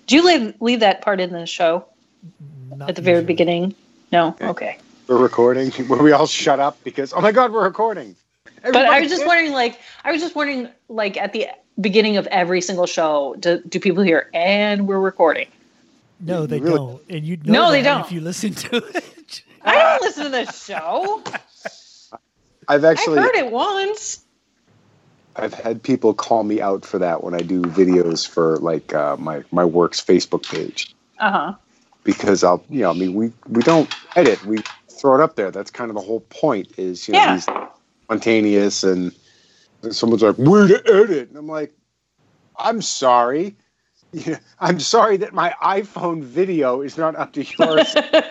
Do you leave that part in the show Not at the very usually. beginning? No? Okay. We're recording. Where we all shut up because, oh my God, we're recording. But I was just wondering, like at the beginning of every single show, do people hear, and we're recording? No, they Really? don't. And you'd know No, they that don't. if you listen to it. I don't listen to this show. I've I actually heard it once. I've had people call me out for that when I do videos for like my work's Facebook page Uh-huh. because we don't edit, we throw it up there. That's kind of the whole point is these spontaneous, and someone's like, where to edit? And I'm like, I'm sorry. Yeah, I'm sorry that my iPhone video is not up to yours.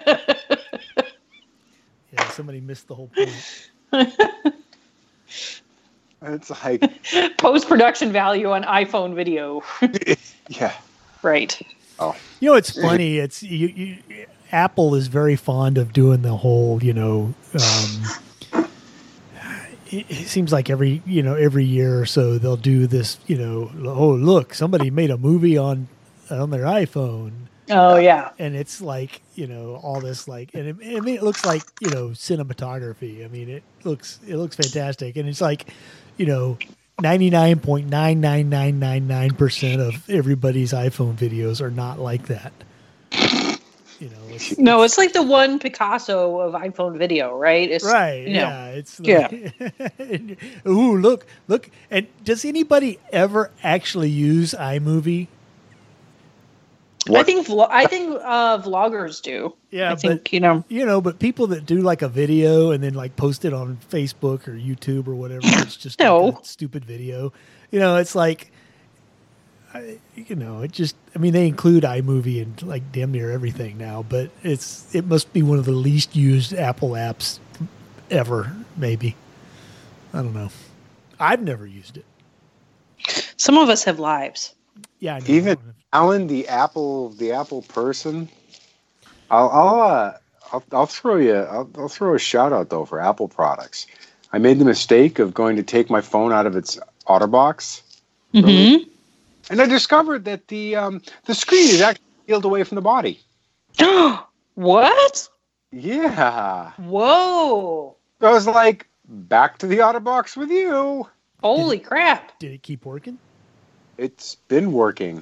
Yeah, somebody missed the whole point. It's like Post-production value on iPhone video. yeah. Right. Oh. You know, it's funny. It's Apple is very fond of doing the whole, it seems like every year or so they'll do this, oh, look, somebody made a movie on their iPhone. Oh, yeah. And it's like, all this and it looks like, cinematography. I mean, it looks fantastic. And it's like, 99.99999% of everybody's iPhone videos are not like that. It's like the one Picasso of iPhone video, right? It's, right. Yeah. It's like, ooh, look. And does anybody ever actually use iMovie? What? I think vloggers do. Yeah, I think, but people that do like a video and then like post it on Facebook or YouTube or whatever, it's just No. like a stupid video. It's like, they include iMovie in like damn near everything now, but it must be one of the least used Apple apps ever, maybe. I don't know. I've never used it. some of us have lives. Yeah, I know. Even Alan, the Apple person, I'll throw a shout out though for Apple products. I made the mistake of going to take my phone out of its OtterBox, Mm-hmm. and I discovered that the screen is actually peeled away from the body. What? Yeah. Whoa. So I was like, back to the OtterBox with you. Holy crap. Did it keep working? It's been working.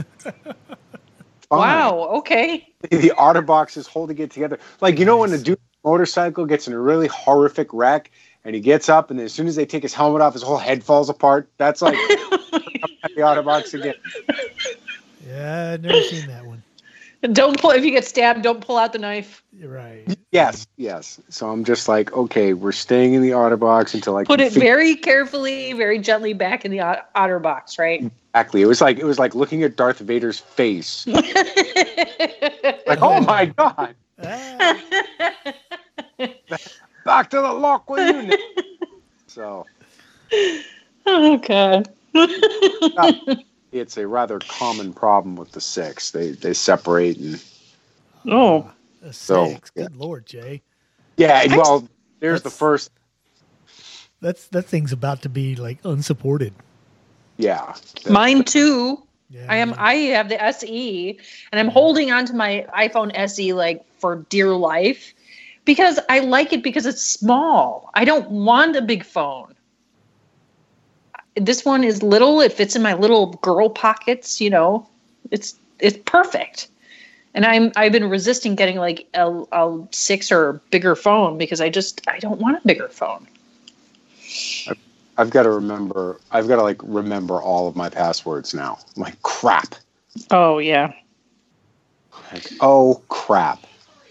Wow. Okay. The OtterBox is holding it together. Like, when a dude motorcycle gets in a really horrific wreck and he gets up and then as soon as they take his helmet off, his whole head falls apart. That's like the OtterBox again. Yeah, I've never seen that one. If you get stabbed, don't pull out the knife. You're right. Yes. So I'm just like, okay, we're staying in the OtterBox until I Put can it very carefully, very gently back in the OtterBox, right? Exactly. It was like looking at Darth Vader's face. Like, oh my God. Back to the lock with you. So. Oh, God. It's a rather common problem with the 6. They separate and. Oh. A 6. So, Good Lord, Jay. Yeah, well, there's the first. That thing's about to be like unsupported. Yeah. Mine too. Yeah, I have the SE, and I'm holding on to my iPhone SE like for dear life because I like it because it's small. I don't want a big phone. This one is little. It fits in my little girl pockets. It's perfect. And I've been resisting getting like a 6 or bigger phone because I don't want a bigger phone. I've got to remember all of my passwords now. I'm like, crap. Oh yeah. Like, oh crap.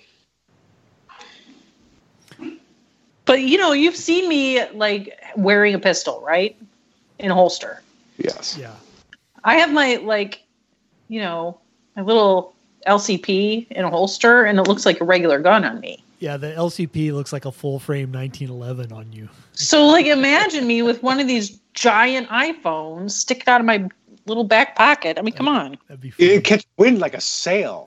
But you've seen me like wearing a pistol, right? In a holster. Yes. Yeah. I have my my little LCP in a holster, and it looks like a regular gun on me. Yeah, the LCP looks like a full frame 1911 on you. So, like, imagine me with one of these giant iPhones sticking out of my little back pocket. I mean, come on. That'd be fun. It catch wind like a sail.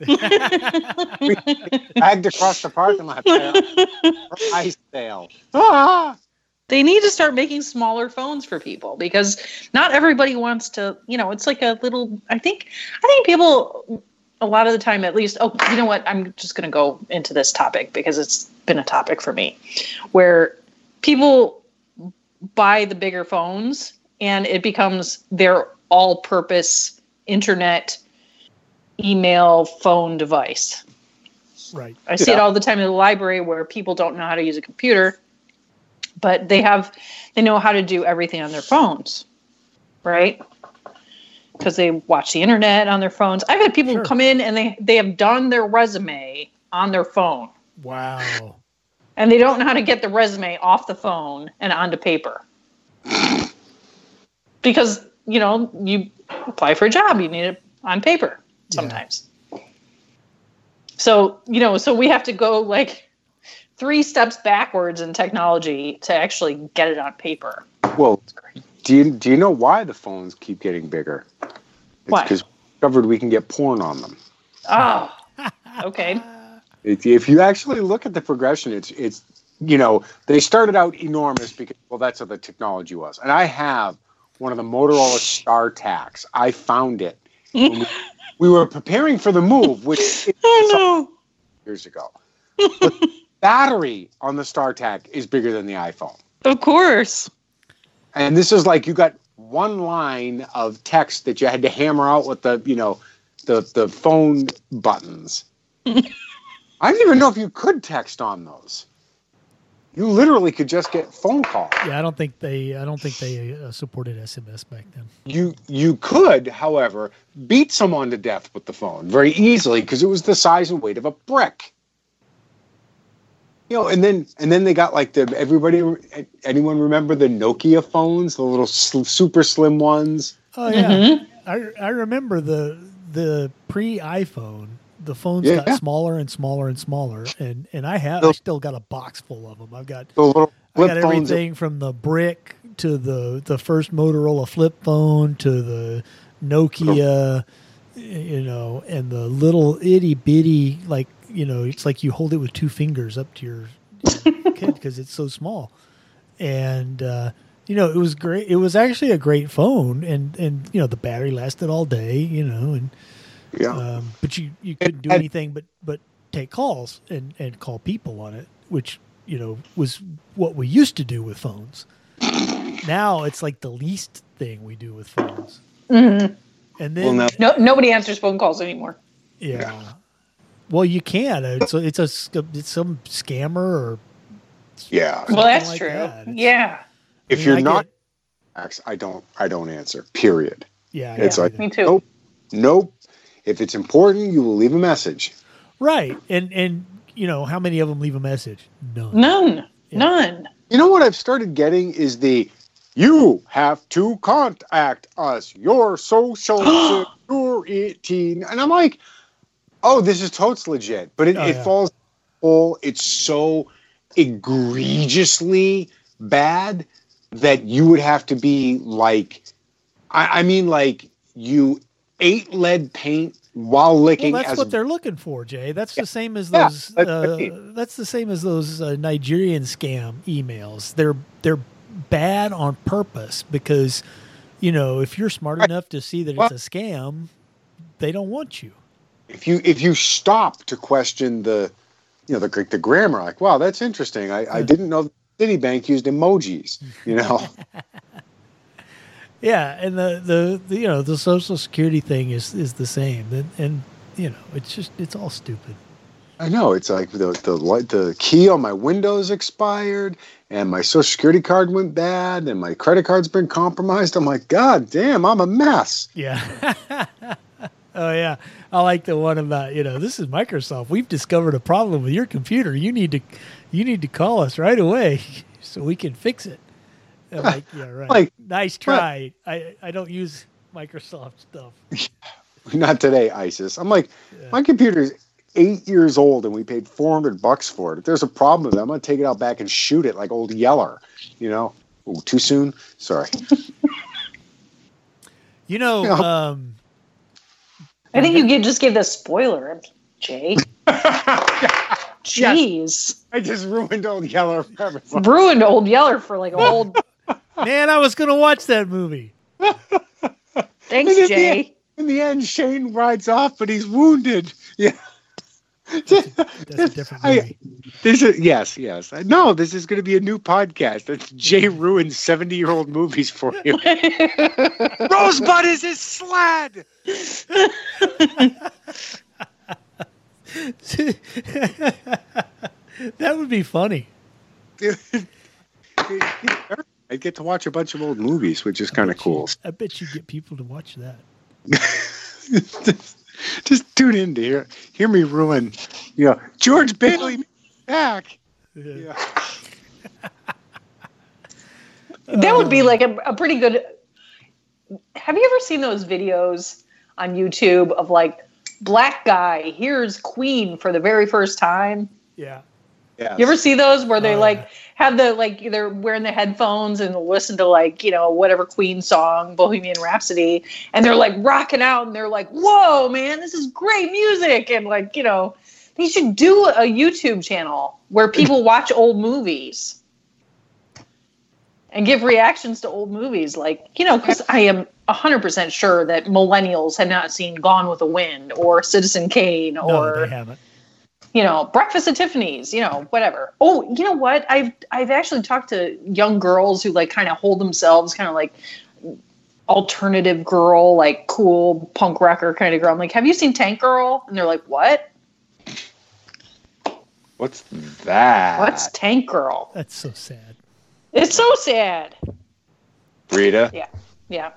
Dragged across the parking lot. Ice sail. Ah! They need to start making smaller phones for people because not everybody wants to, it's like a little, I think people a lot of the time at least, you know what? I'm just going to go into this topic because it's been a topic for me where people buy the bigger phones and it becomes their all-purpose internet email phone device. Right. I see it all the time in the library where people don't know how to use a computer, but they know how to do everything on their phones, right? Because they watch the internet on their phones. I've had people come in and they have done their resume on their phone. Wow. And they don't know how to get the resume off the phone and onto paper. Because, you apply for a job, you need it on paper sometimes. Yeah. So, so we have to go like 3 steps backwards in technology to actually get it on paper. Well, do you know why the phones keep getting bigger? It's because we discovered we can get porn on them. Oh, okay. If you actually look at the progression, it's they started out enormous because, well, that's how the technology was. And I have one of the Motorola StarTACs. I found it. When we were preparing for the move, which years ago. But the battery on the StarTAC is bigger than the iPhone. Of course. And this is like you got one line of text that you had to hammer out with the phone buttons. I didn't even know if you could text on those. You literally could just get phone calls. Yeah, I don't think they supported SMS back then. You could, however, beat someone to death with the phone very easily because it was the size and weight of a brick. And then they got like anyone remember the Nokia phones, the little super slim ones? Oh yeah, mm-hmm. I remember the pre-iPhone. The phones got smaller and smaller and smaller, and I still got a box full of them. I got everything from the brick to the first Motorola flip phone to the Nokia, and the little itty bitty it's like you hold it with 2 fingers up to your kid because it's so small, and it was great. It was actually a great phone, and the battery lasted all day, and. Yeah, but you couldn't do anything but take calls and call people on it, which was what we used to do with phones. Now it's like the least thing we do with phones. Mm-hmm. And then nobody answers phone calls anymore. Yeah, well you can. It's some scammer or Well, that's true. Yeah. If you're not, I don't answer. Period. Yeah, it's like me too. Nope. If it's important, you will leave a message. Right. And how many of them leave a message? None. Yeah. None. You know what I've started getting is you have to contact us. Your social you're 18. And I'm like, oh, this is totes legit. But it falls full. It's so egregiously bad that you would have to be like, I mean, like you ate lead paint while licking. Well, that's what they're looking for, Jay. That's the same as those. That's the same as those Nigerian scam emails. They're bad on purpose because, if you're smart enough to see that it's a scam, they don't want you. If you stop to question the grammar, like, wow, that's interesting. I didn't know Citibank used emojis. Yeah, and the Social Security thing is the same, and it's all stupid. I know, it's like the key on my Windows expired, and my Social Security card went bad, and my credit card's been compromised. I'm like, God damn, I'm a mess. Yeah. Oh yeah, I like the one about this is Microsoft. We've discovered a problem with your computer. You need to call us right away so we can fix it. I'm like, yeah, right. Like, nice try. I don't use Microsoft stuff. Not today, ISIS. I'm like, my computer's 8 years old and we paid $400 for it. If there's a problem with it, I'm going to take it out back and shoot it like old Yeller. Ooh, too soon? Sorry. I think you just gave the spoiler, Jay. jeez. I just ruined Old Yeller for everyone. Ruined Old Yeller for like a whole. Man, I was going to watch that movie. Thanks, Jay. In the end, Shane rides off, but he's wounded. Yeah. That's a different movie. Yes. No, this is going to be a new podcast. That's Jay ruins 70-year-old movies for you. Rosebud is his sled. That would be funny. I get to watch a bunch of old movies, which is kind of cool. I bet you get people to watch that. Just tune in to hear me ruin, George Bailey back. Yeah. That would be like a pretty good. Have you ever seen those videos on YouTube of like black guy hears Queen for the very first time? Yeah. Yes. You ever see those where they have they're wearing the headphones and listen to whatever Queen song, Bohemian Rhapsody, and they're like rocking out and they're like, whoa, man, this is great music. And they should do a YouTube channel where people watch old movies and give reactions to old movies. Because I am 100% sure that millennials have not seen Gone with the Wind or Citizen Kane or. No, they haven't. Breakfast at Tiffany's, whatever. Oh, you know what? I've actually talked to young girls who kind of hold themselves kind of like alternative girl, like cool punk rocker kind of girl. I'm like, have you seen Tank Girl? And they're like, what? What's that? What's Tank Girl? That's so sad. It's so sad. Rita? Yeah.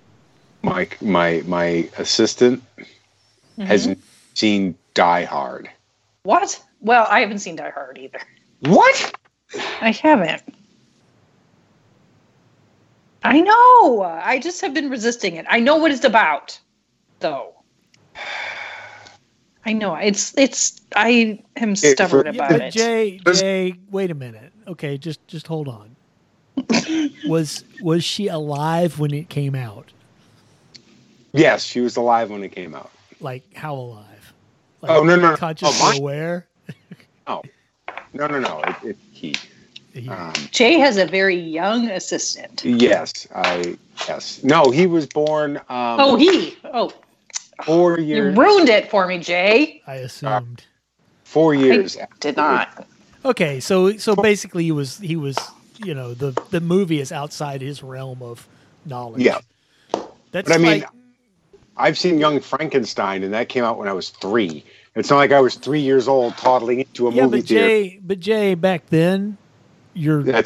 My assistant hasn't seen Die Hard. What? Well, I haven't seen Die Hard either. What? I haven't. I know. I just have been resisting it. I know what it's about, though. I know. I am stubborn about it. Jay, wait a minute. Okay, just hold on. Was she alive when it came out? Yes, she was alive when it came out. Like, how alive? No. Consciously aware? No. It's he. Jay has a very young assistant. Yes. No, he was born. 4 years. You ruined it for me, Jay. I assumed. 4 years. I did not. Okay, so basically he was the movie is outside his realm of knowledge. Yeah. That's but I mean, I've seen Young Frankenstein, and that came out when I was 3. It's not like I was 3 years old toddling into a movie theater. But Jay, back then, we were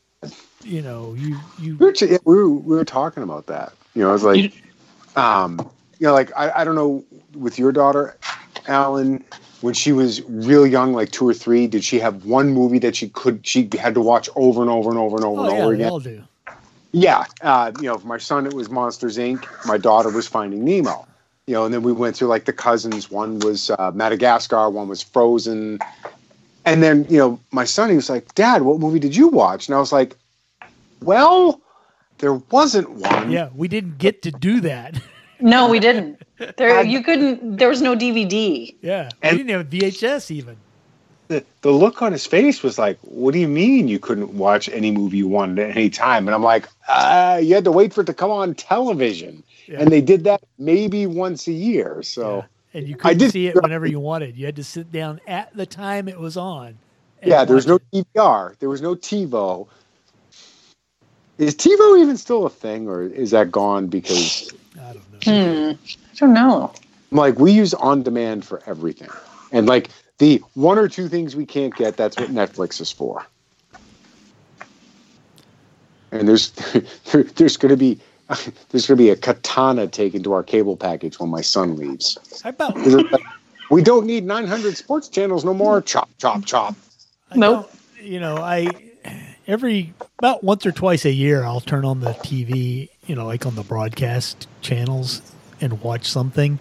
talking about that. I was like, I don't know, with your daughter, Alan, when she was real young, like 2 or 3, did she have one movie that she had to watch over and over and over and over and over again? They all do. Yeah, for my son it was Monsters Inc. My daughter was Finding Nemo. And then we went through the cousins. One was Madagascar, one was Frozen, and then my son, he was like, "Dad, what movie did you watch?" And I was like, "Well, there wasn't one." Yeah, we didn't get to do that. No, we didn't. You couldn't. There was no DVD. Yeah, we didn't have VHS even. The look on his face was like, what do you mean you couldn't watch any movie you wanted at any time? And I'm like, you had to wait for it to come on television. Yeah. And they did that maybe once a year. So, yeah. And you couldn't see it whenever you wanted. You had to sit down at the time it was on. Yeah, there was no DVR. There was no TiVo. Is TiVo even still a thing, or is that gone because... I don't know. I don't know. Like, we use On Demand for everything. And the 1 or 2 things we can't get, that's what Netflix is for. And there's going to be a katana taken to our cable package when my son leaves. How about we don't need 900 sports channels no more. Chop, chop, chop. Nope. About once or twice a year, I'll turn on the TV, on the broadcast channels and watch something.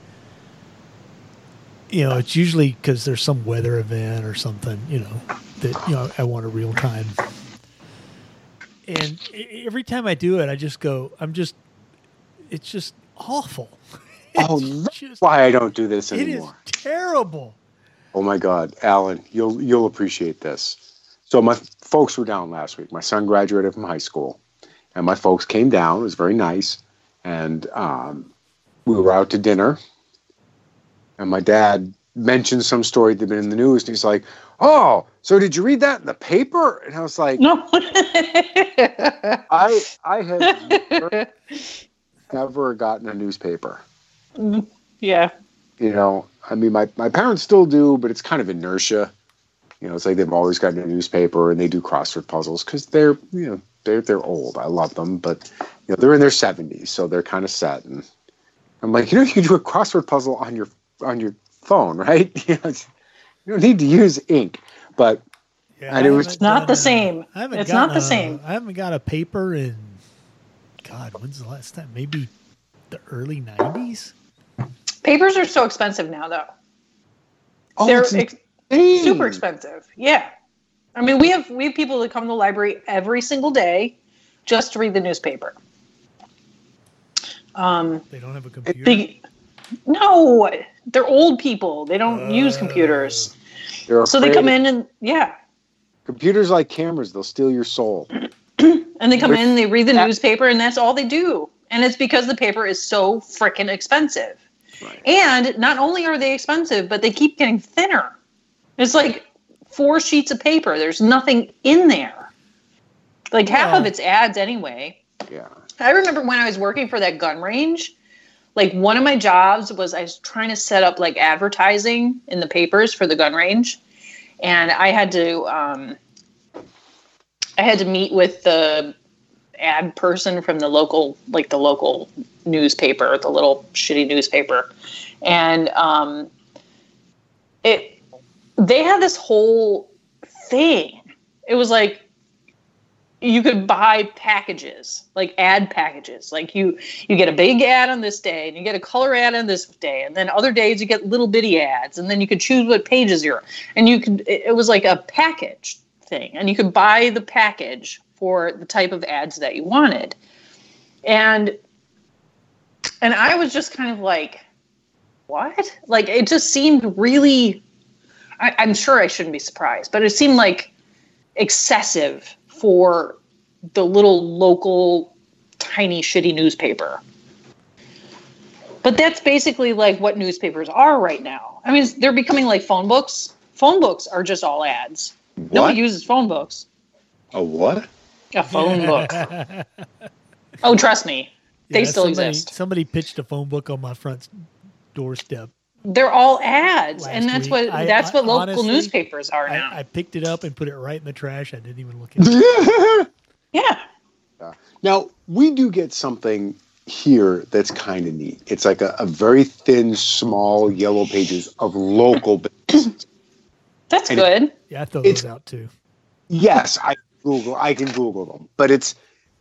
It's usually because there's some weather event or something, that, I want a real time. And every time I do it, I just go, it's just awful. That's why I don't do this anymore. It is terrible. Oh my God, Alan, you'll appreciate this. So my folks were down last week. My son graduated from high school, and my folks came down. It was very nice, and we were out to dinner. And my dad mentioned some story that'd been in the news, and he's like, "Oh, so did you read that in the paper?" And I was like, No. I have never gotten a newspaper. Yeah. You know, I mean, my parents still do, but it's kind of inertia. You know, it's like they've always gotten a newspaper, and they do crossword puzzles because they're old. I love them, but they're in their 70s, so they're kind of set. And I'm like, you can do a crossword puzzle on your phone, right? You don't need to use ink. But and it was not the same. It's not the same. I haven't got a paper in, God, when's the last time? Maybe the early 90s? Papers are so expensive now, though. Oh, they're super expensive. Yeah. I mean, we have people that come to the library every single day just to read the newspaper. They don't have a computer? No, they're old people. They don't use computers. So they come in and, yeah. Computers like cameras, they'll steal your soul. And they come in, they read the newspaper, and that's all they do. And it's because the paper is so freaking expensive. Right. And not only are they expensive, but they keep getting thinner. It's like 4 sheets of paper. There's nothing in there. Like half of it's ads anyway. Yeah. I remember when I was working for that gun range, like one of my jobs was I was trying to set up like advertising in the papers for the gun range. And I had to meet with the ad person from the local newspaper, the little shitty newspaper. And they had this whole thing. It was like you could buy packages, like ad packages. Like you get a big ad on this day, and you get a color ad on this day, and then other days you get little bitty ads, and then you could choose what pages you're. And it was like a package thing, and you could buy the package for the type of ads that you wanted. And I was just kind of like, what? Like, it just seemed really, I'm sure I shouldn't be surprised, but it seemed like excessive for the little local tiny shitty newspaper. But that's basically like what newspapers are right now. I mean, they're becoming like phone books. Phone books are just all ads. What? Nobody uses phone books. A what? A phone book. Oh, trust me. They still exist. Somebody pitched a phone book on my front doorstep. They're all ads, and that's week. That's what local honestly, newspapers are now. I picked it up and put it right in the trash. I didn't even look at it. Yeah. Now, we do get something here that's kind of neat. It's like a very thin, small yellow pages of local businesses. That's good. Yeah, I throw those out too. Yes, I can Google them, but it's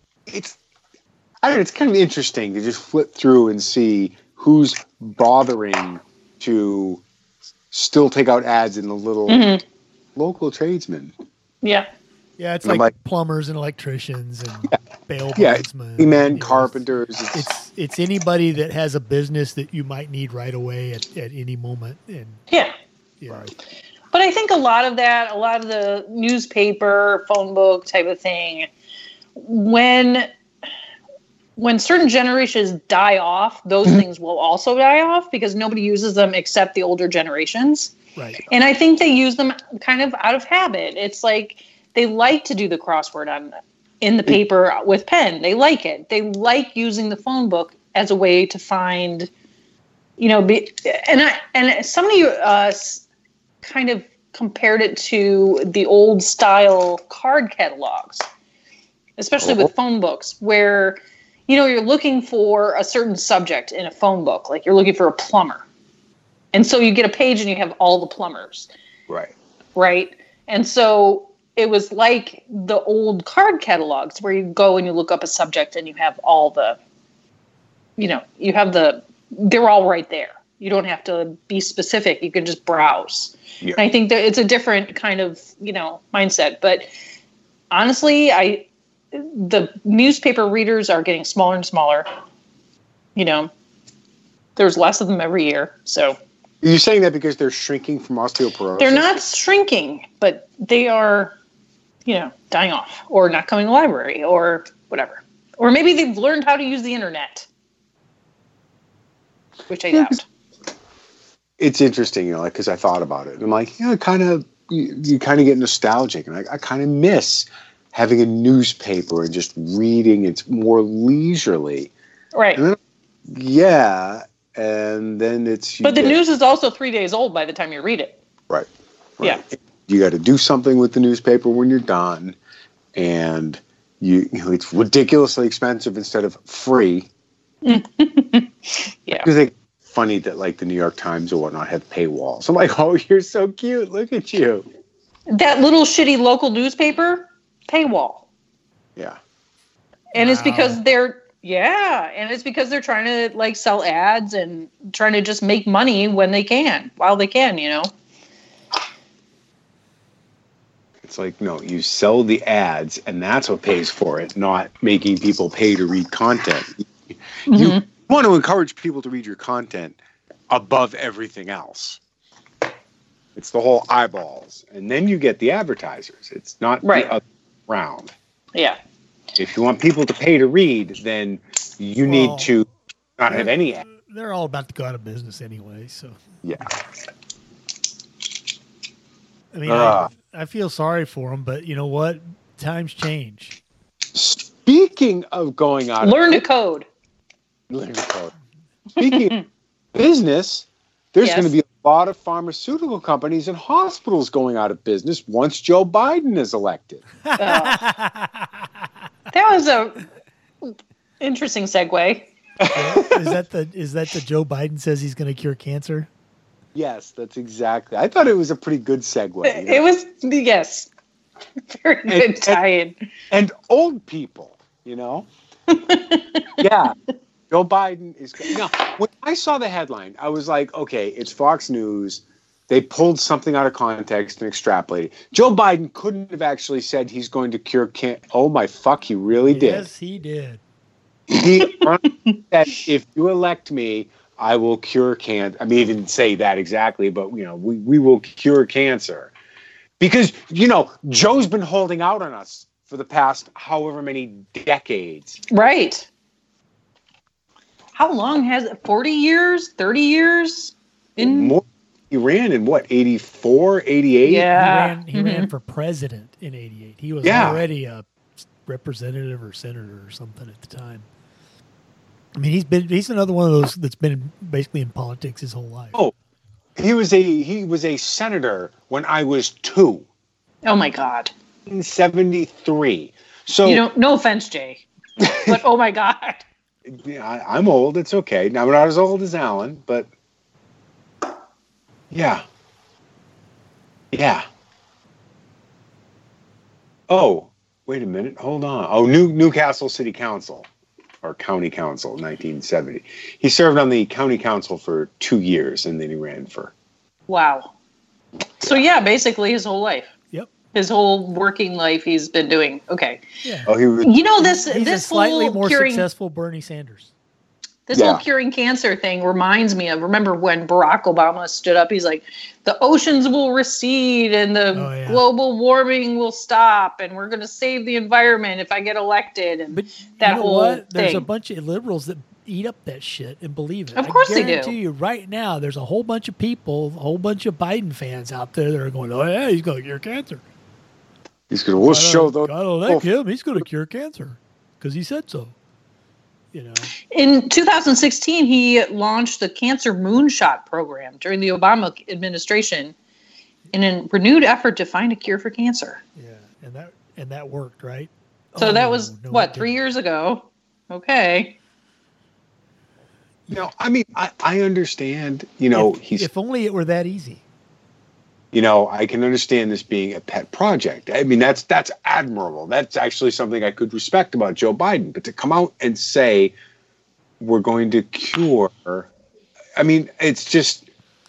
I don't know, it's kind of interesting to just flip through and see who's bothering to still take out ads in the little local tradesmen. Yeah. Yeah, it's like plumbers and electricians and bail bondsmen. Men, carpenters. It's anybody that has a business that you might need right away at any moment. And Right. But I think a lot of the newspaper, phone book type of thing, when certain generations die off, those things will also die off because nobody uses them except the older generations. Right. And I think they use them kind of out of habit. It's like they like to do the crossword in the paper with pen. They like it. They like using the phone book as a way to find, and somebody kind of compared it to the old style card catalogs, especially with phone books, where you're looking for a certain subject in a phone book, like you're looking for a plumber. And so you get a page and you have all the plumbers. Right. Right. And so it was like the old card catalogs where you go and you look up a subject and you have all the, they're all right there. You don't have to be specific. You can just browse. Yeah. And I think that it's a different kind of, mindset. But honestly, the newspaper readers are getting smaller and smaller. There's less of them every year. So Are you saying that because they're shrinking from osteoporosis? They're not shrinking, but they are, dying off or not coming to the library or whatever. Or maybe they've learned how to use the internet, which I doubt. It's interesting, because I thought about it. I'm like, you kind of get nostalgic, and I kind of miss having a newspaper and just reading. It's more leisurely. Right. And then, and then it's... But the news is also 3 days old by the time you read it. Right. Yeah. You got to do something with the newspaper when you're done, and it's ridiculously expensive instead of free. Yeah. Because it's funny that like the New York Times or whatnot have paywalls. I'm like, oh, you're so cute. Look at you. That little shitty local newspaper, paywall. Yeah. And it's because they're trying to like sell ads and trying to just make money while they can, It's like, no, you sell the ads and that's what pays for it, not making people pay to read content. Mm-hmm. You want to encourage people to read your content above everything else. It's the whole eyeballs. And then you get the advertisers. It's not the other round. Yeah. If you want people to pay to read, then you need to not have any ads. They're all about to go out of business anyway, so. Yeah. I mean, I feel sorry for them, but you know what? Times change. Speaking of going out Learn to code. Speaking of business, there's going to be a lot of pharmaceutical companies and hospitals going out of business once Joe Biden is elected. That was a interesting segue. Is that the Joe Biden says he's going to cure cancer? Yes, that's exactly. I thought it was a pretty good segue. It was, yes. Very good tie-in. And old people, Yeah. Joe Biden is... Now, when I saw the headline, I was like, okay, it's Fox News. They pulled something out of context and extrapolated. Joe Biden couldn't have actually said he's going to cure cancer. Oh, my fuck, he really did. Yes, he did. He said, if you elect me, I will cure cancer. I mean, he didn't say that exactly, but, we will cure cancer. Because, Joe's been holding out on us for the past however many decades. Right. How long has it? 40 years? 30 years? More. He ran in, 84, 88? Yeah. He ran for president in 88. He was already a representative or senator or something at the time. I mean, he's another one of those that's been basically in politics his whole life. Oh, he was a senator when I was 2. Oh my God. In 73. So no offense, Jay, but oh my God. Yeah, I'm old. It's okay. Now I'm not as old as Alan, but yeah. Oh, wait a minute. Hold on. Oh, Newcastle City Council. Or County Council, 1970. He served on the County Council for 2 years, and then he ran for... Wow. So, basically his whole life. Yep. His whole working life he's been doing. Okay. Yeah. Oh, he was... He's a slightly more successful Bernie Sanders. This whole curing cancer thing reminds me of, remember when Barack Obama stood up, he's like, the oceans will recede and the global warming will stop and we're going to save the environment if I get elected. And but that whole thing. There's a bunch of liberals that eat up that shit and believe it. Of course they do. I guarantee you right now, there's a whole bunch of people, a whole bunch of Biden fans out there that are going, oh yeah, he's going to cure cancer. He's going to show those. Gotta elect him. He's going to cure cancer because he said so. In 2016, he launched the Cancer Moonshot program during the Obama administration in a renewed effort to find a cure for cancer. Yeah, and that worked, right? So that was 3 years ago. Okay. I mean, I understand. If only it were that easy. I can understand this being a pet project. I mean, that's admirable. That's actually something I could respect about Joe Biden. But to come out and say we're going to cure, I mean, it's just...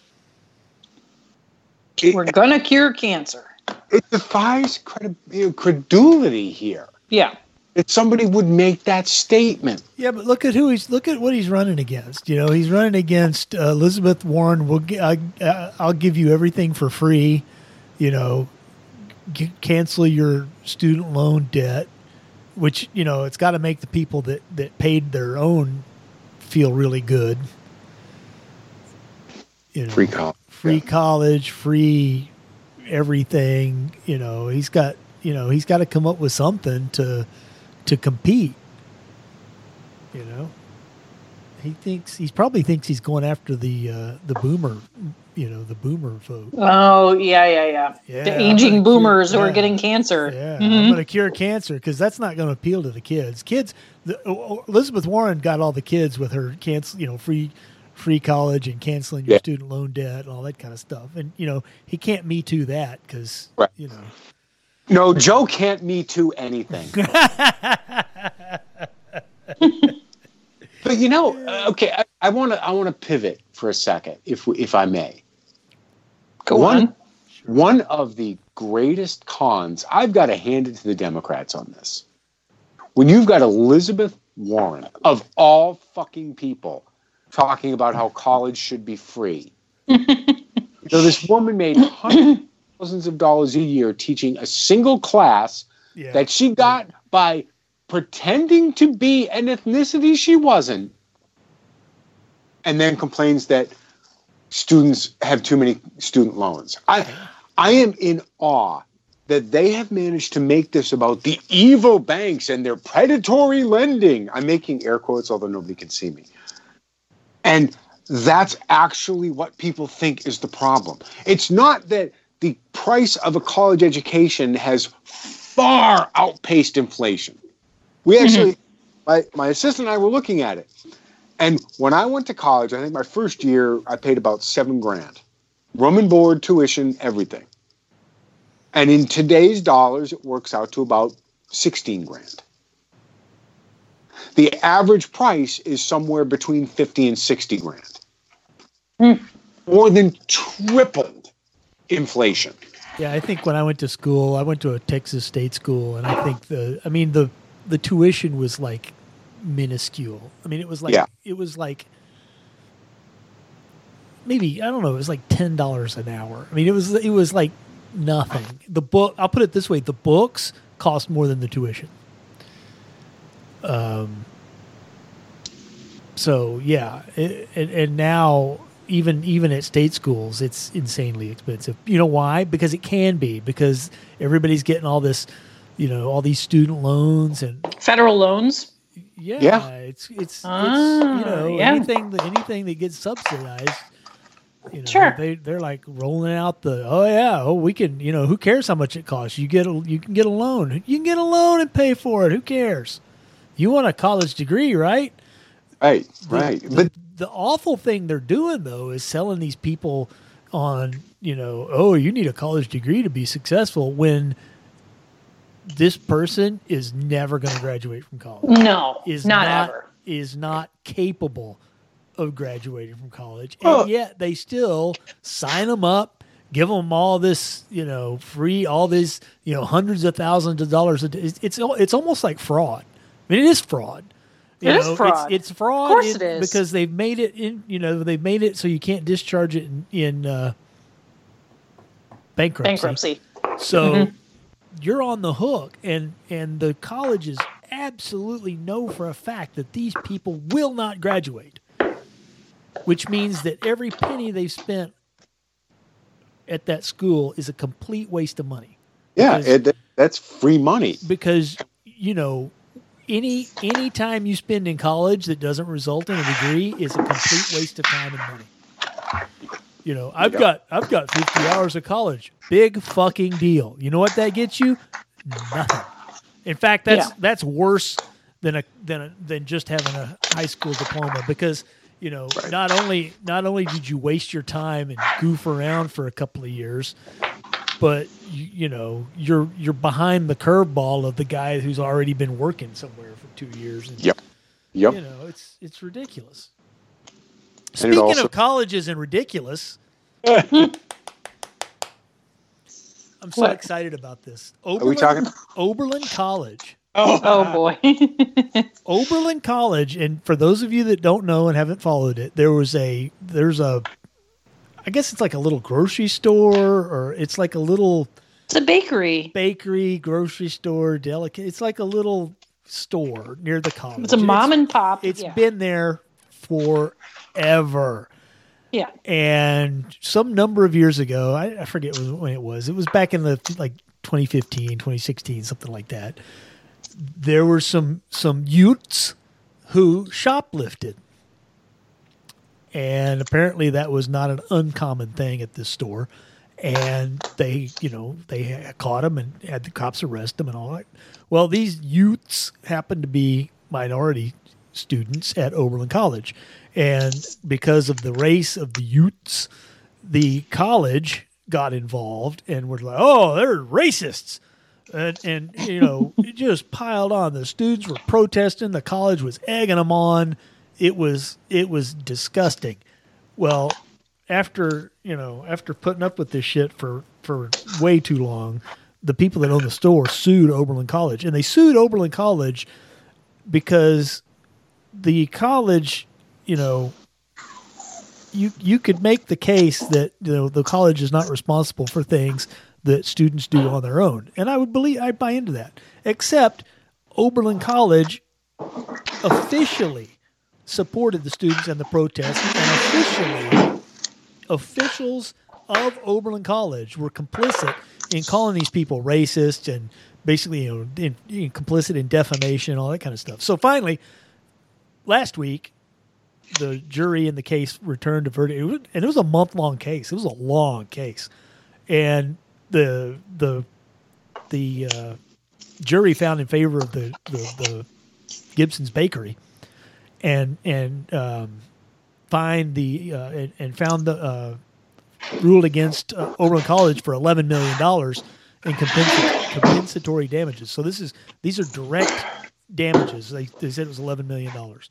We're going to cure cancer. It defies credulity here. Yeah. that somebody would make that statement. Yeah, but look at what he's running against. You know, he's running against Elizabeth Warren. I'll give you everything for free. You know, cancel your student loan debt, which, you know, it's got to make the people that paid their own feel really good. You know, free college, free everything. You know, he's got to come up with something to compete. You know, he probably thinks he's going after the boomer, you know, the boomer vote. Oh yeah. The aging boomers who are getting cancer. Yeah, I'm going to cure cancer because that's not going to appeal to the kids. Elizabeth Warren got all the kids with her free college and canceling your student loan debt and all that kind of stuff. And you know, he can't Me Too that because you know. No, Joe can't Me Too anything. But you know, okay, I want to pivot for a second, if I may. Go on. One of the greatest cons, I've got to hand it to the Democrats on this. When you've got Elizabeth Warren, of all fucking people, talking about how college should be free. So this woman made thousands of dollars a year teaching a single class that she got by pretending to be an ethnicity she wasn't, and then complains that students have too many student loans. I am in awe that they have managed to make this about the evil banks and their predatory lending. I'm making air quotes, although nobody can see me. And that's actually what people think is the problem. It's not that the price of a college education has far outpaced inflation. We actually, my assistant and I were looking at it. And when I went to college, I think my first year, I paid about $7,000. Room and board, tuition, everything. And in today's dollars, it works out to about $16,000. The average price is somewhere between $50,000 and $60,000. More than tripled inflation. Yeah, I think when I went to school, I went to a Texas state school, and I think the tuition was like minuscule. I mean, it was like maybe, I don't know, it was like $10 an hour. I mean, it was like nothing. I'll put it this way, the books cost more than the tuition. So yeah, and now even at state schools, it's insanely expensive. You know why? Because it can be, because everybody's getting all this, you know, all these student loans and federal loans. Yeah. It's you know, anything that gets subsidized. You know, sure. They're like rolling out we can, you know, who cares how much it costs? You can get a loan. You can get a loan and pay for it. Who cares? You want a college degree, right? Right. But the awful thing they're doing though is selling these people on, you know, you need a college degree to be successful, when this person is never going to graduate from college. No, not ever. Is not capable of graduating from college, and yet they still sign them up, give them all this, you know, free, all this, you know, hundreds of thousands of dollars. It's almost like fraud. I mean, it is fraud. It is fraud. It's fraud. Of course it is, because they've made it in. You know, they've made it so you can't discharge it in bankruptcy. So you're on the hook, and the colleges absolutely know for a fact that these people will not graduate, which means that every penny they've spent at that school is a complete waste of money. Yeah, that's free money. Because, you know, any time you spend in college that doesn't result in a degree is a complete waste of time and money. You know, I've got 50 hours of college. Big fucking deal. You know what that gets you? Nothing. In fact, that's worse than just having a high school diploma, because, you know, not only did you waste your time and goof around for a couple of years, but you know, you're behind the curveball of the guy who's already been working somewhere for 2 years. And, Yep. You know, it's ridiculous. Speaking of colleges and ridiculous, I'm so excited about this. Are we talking? Oberlin College Oh boy. Oberlin College, and for those of you that don't know and haven't followed it, there's a I guess it's like a little grocery store, or it's like a little It's a bakery, grocery store, delicate. It's like a little store near the college. It's a mom and pop. It's been there forever. Yeah. And some number of years ago, I forget when it was. It was back in the 2015, 2016, something like that. There were some youths who shoplifted. And apparently that was not an uncommon thing at this store. And they caught them and had the cops arrest them and all that. Well, these youths happened to be minority students at Oberlin College. And because of the race of the youths, the college got involved and were like, oh, they're racists. And it just piled on. The students were protesting. The college was egging them on. It was disgusting. Well, after putting up with this shit for way too long, the people that own the store sued Oberlin College. And they sued Oberlin College because the college, you could make the case that the college is not responsible for things that students do on their own. And I buy into that. Except Oberlin College officially supported the students and the protests, and officially officials of Oberlin College were complicit in calling these people racist and basically complicit in defamation, all that kind of stuff. So finally, last week, the jury in the case returned a verdict, and it was a month-long case. It was a long case, and the jury found in favor of the Gibson's Bakery, and found ruled against Oberlin College for $11 million in compensatory damages. So these are direct damages. They said it was $11 million.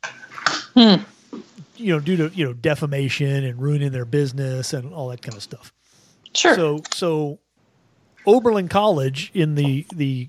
Due to defamation and ruining their business and all that kind of stuff. Sure. So Oberlin College, in the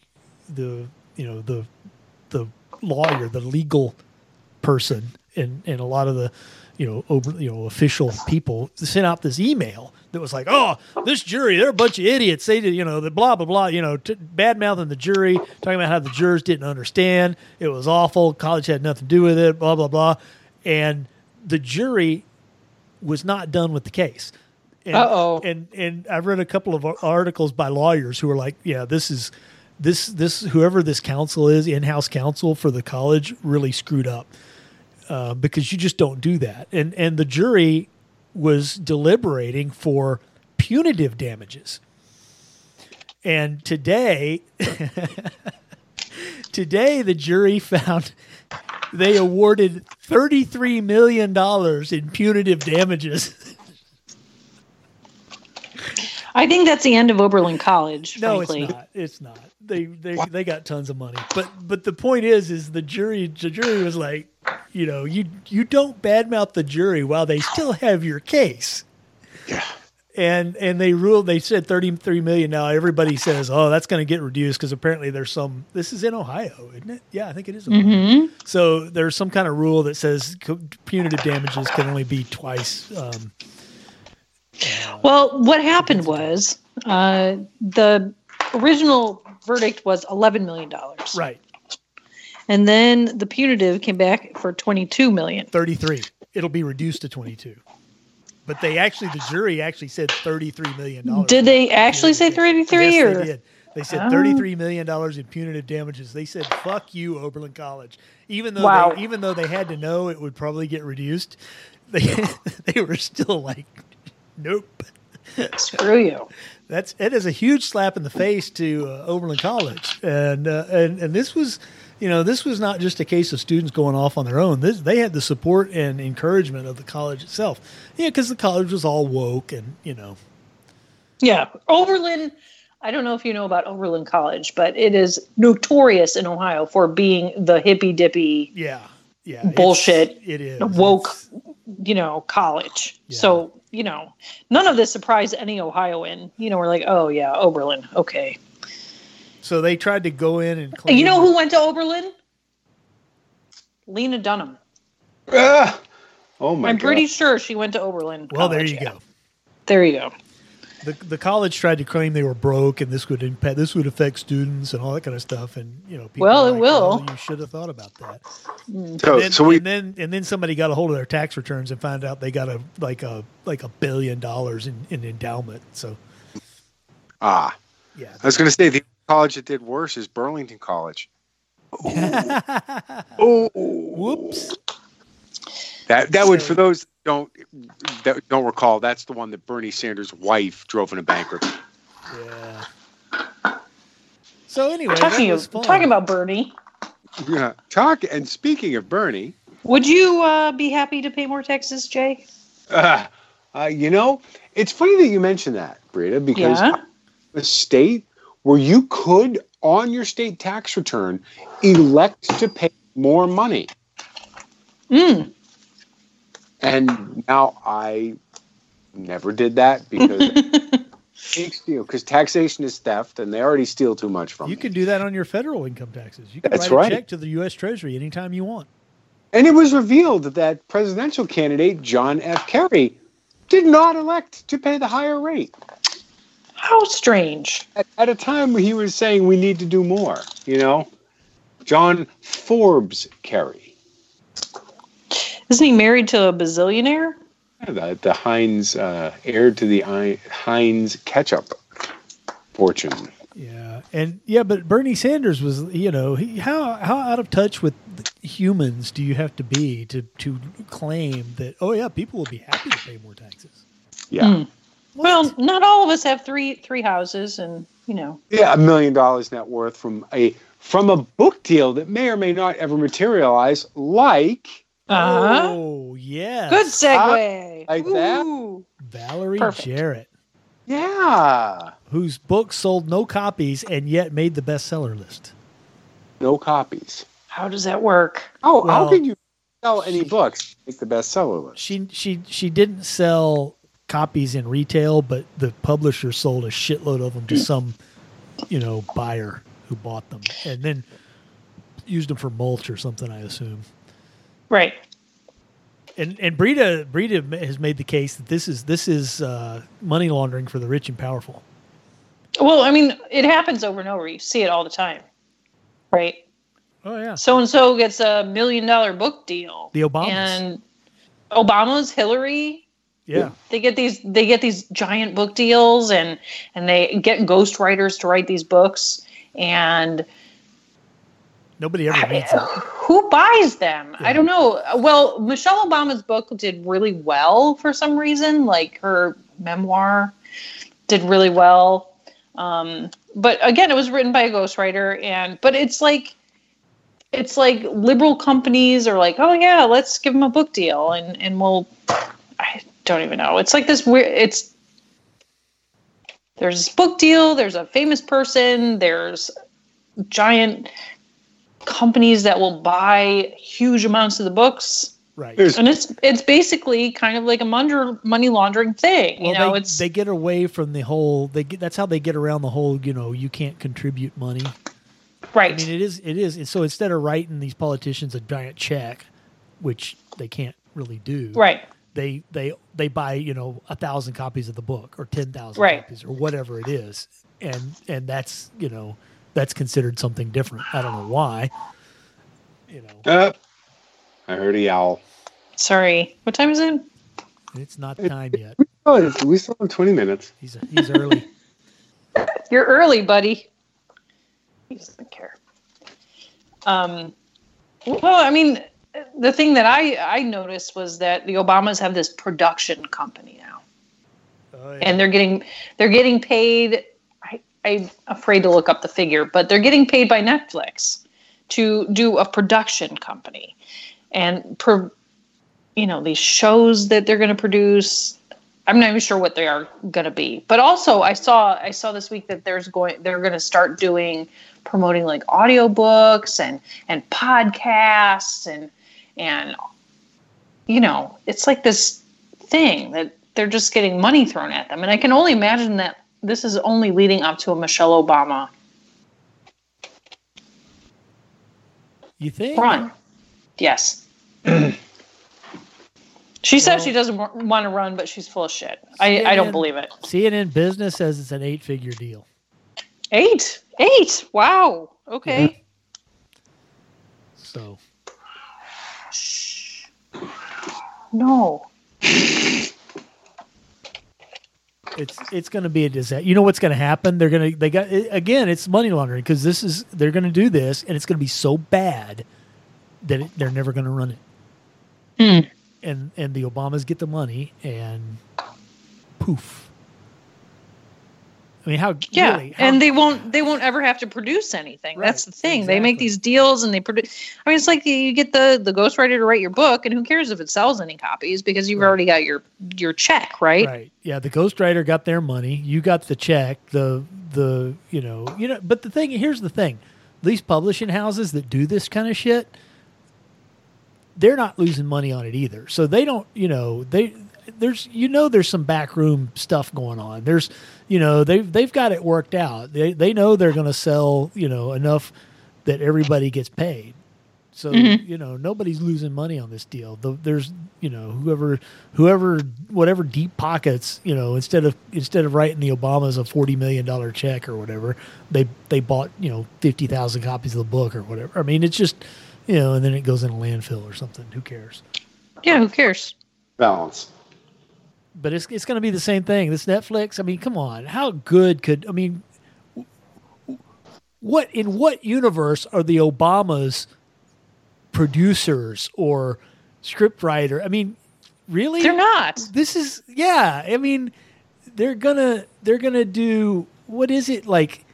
lawyer, the legal person, and a lot of the official people sent out this email that was like, oh, this jury, they're a bunch of idiots. They did, the blah blah blah, bad mouthing the jury, talking about how the jurors didn't understand. It was awful. College had nothing to do with it. Blah blah blah, and the jury was not done with the case. And I've read a couple of articles by lawyers who are like, yeah, this whoever this counsel is, in-house counsel for the college, really screwed up, because you just don't do that. And the jury was deliberating for punitive damages. And today the jury found they awarded $33 million in punitive damages. I think that's the end of Oberlin College. Frankly. No, it's not. They got tons of money. But the point is the jury was like, you don't badmouth the jury while they still have your case. Yeah. And they ruled, they said $33 million. Now everybody says, oh, that's going to get reduced because apparently there's this is in Ohio, isn't it? Yeah, I think it is. Mm-hmm. So there's some kind of rule that says punitive damages can only be twice. Well, what happened was the original verdict was $11 million. Right. And then the punitive came back for $22 million. 33. It'll be reduced to 22. But the jury actually said $33 million. Did they actually say 33? Yes, or? they did. They said $33 million in punitive damages. They said, fuck you, Oberlin College. Even though they had to know it would probably get reduced, they were still like, nope. Screw you. It is a huge slap in the face to Oberlin College, and this was, this was not just a case of students going off on their own. They had the support and encouragement of the college itself. Yeah, because the college was all woke and Yeah, Oberlin. I don't know if you know about Oberlin College, but it is notorious in Ohio for being the hippy dippy. Yeah, bullshit. It is woke, college. Yeah. So. None of this surprised any Ohioan. We're like, oh, yeah, Oberlin. Okay. So they tried to go in and claim. You know who went to Oberlin? Lena Dunham. Oh my God! I'm pretty sure she went to Oberlin. Well, College, there you go. There you go. The college tried to claim they were broke and this would affect students and all that kind of stuff. And people well, were it like, will. Oh, you should have thought about that. And then somebody got a hold of their tax returns and found out they got a $1 billion in endowment. So yeah, I was going to say the college that did worse is Burlington College. Oh, whoops! That would, for those that don't recall, that's the one that Bernie Sanders' wife drove into bankruptcy. Yeah. So anyway, talking about Bernie. Yeah. And speaking of Bernie, would you be happy to pay more taxes, Jay? It's funny that you mentioned that, Brita, because a state where you could, on your state tax return, elect to pay more money. And now I never did that because taxation is theft, and they already steal too much from you. me. Can do that on your federal income taxes. You can write a check to the U.S. Treasury anytime you want. And it was revealed that presidential candidate John F. Kerry did not elect to pay the higher rate. How strange. At a time when he was saying we need to do more, John Forbes Kerry. Isn't he married to a bazillionaire? Yeah, the Heinz, heir to the Heinz ketchup fortune. Yeah, but Bernie Sanders was, how out of touch with humans do you have to be to claim that, people will be happy to pay more taxes? Yeah. Well, not all of us have three houses, and Yeah, $1 million net worth from a book deal that may or may not ever materialize, like. Oh, yeah. Good segue. Like that? Valerie Jarrett. Yeah. Whose book sold no copies and yet made the bestseller list. No copies. How does that work? How can you sell any books make the bestseller list? She didn't sell copies in retail, but the publisher sold a shitload of them to some, buyer who bought them and then used them for mulch or something, I assume. Right. And Brita has made the case that this is money laundering for the rich and powerful. Well, I mean, it happens over and over. You see it all the time, right? Oh yeah. So and so gets $1 million book deal. The Obamas. And Obama's, Hillary. Yeah. They get these giant book deals and they get ghostwriters to write these books, and nobody ever reads it. Who buys them? Yeah. I don't know. Well, Michelle Obama's book did really well for some reason. Like her memoir did really well. But again, it was written by a ghostwriter, but it's like liberal companies are like, oh yeah, let's give them a book deal, and we'll. I don't even know. It's like this weird. There's this book deal. There's a famous person. There's giant companies that will buy huge amounts of the books, right? And it's basically kind of like a money laundering thing. Well, they get away from the whole. That's how they get around the whole. You can't contribute money, right? I mean, it is. So instead of writing these politicians a giant check, which they can't really do, right? They buy 1,000 copies of the book or 10,000 right. copies or whatever it is, and that's that's considered something different. I don't know why. I heard a owl. Sorry. What time is it? It's not time yet. We still have 20 minutes. He's early. You're early, buddy. He doesn't care. Well, I mean, the thing that I noticed was that the Obamas have this production company now, and they're getting paid. I'm afraid to look up the figure, but they're getting paid by Netflix to do a production company, and these shows that they're going to produce. I'm not even sure what they are going to be, but also I saw this week that they're going to start promoting like audiobooks and podcasts and it's like this thing that they're just getting money thrown at them, and I can only imagine that this is only leading up to a Michelle Obama You think? Run. Yes. She says she doesn't want to run, but she's full of shit. I don't believe it. CNN Business says it's an 8-figure deal. 8? Wow. Okay. So. No. It's going to be a disaster. You know what's going to happen? It's money laundering because they're going to do this and it's going to be so bad that they're never going to run it. And the Obamas get the money and poof. I mean, and they won't ever have to produce anything. Right, that's the thing. Exactly. They make these deals and they produce. I mean, it's like you get the ghostwriter to write your book, and who cares if it sells any copies because you've already got your check, right? Right. Yeah, the ghostwriter got their money. You got the check. But here's the thing: these publishing houses that do this kind of shit, they're not losing money on it either. So they don't. There's some backroom stuff going on. They've got it worked out. They know they're going to sell, enough that everybody gets paid. So, nobody's losing money on this deal. There's, whatever deep pockets, instead of writing the Obamas a $40 million check or whatever, they bought, 50,000 copies of the book or whatever. I mean, it's just, and then it goes in a landfill or something. Who cares? Yeah, who cares? Balance. But it's going to be the same thing. This Netflix, I mean, come on. How good in what universe are the Obamas producers or scriptwriter? I mean, really? They're not. This is, I mean, they're going to do, what is it, like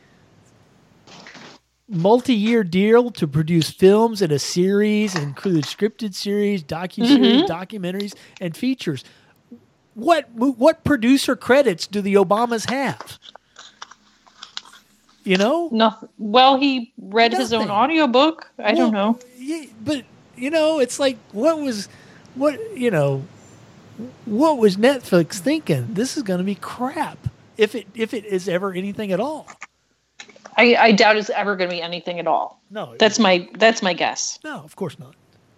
multi-year deal to produce films and a series, include scripted series, docuseries, documentaries, and features. What producer credits do the Obamas have? Nothing. Well, he read his own audiobook. I don't know. Yeah, but it's like what was Netflix thinking? This is going to be crap. If it is ever anything at all. I doubt it's ever going to be anything at all. No, that's my guess. No, of course not.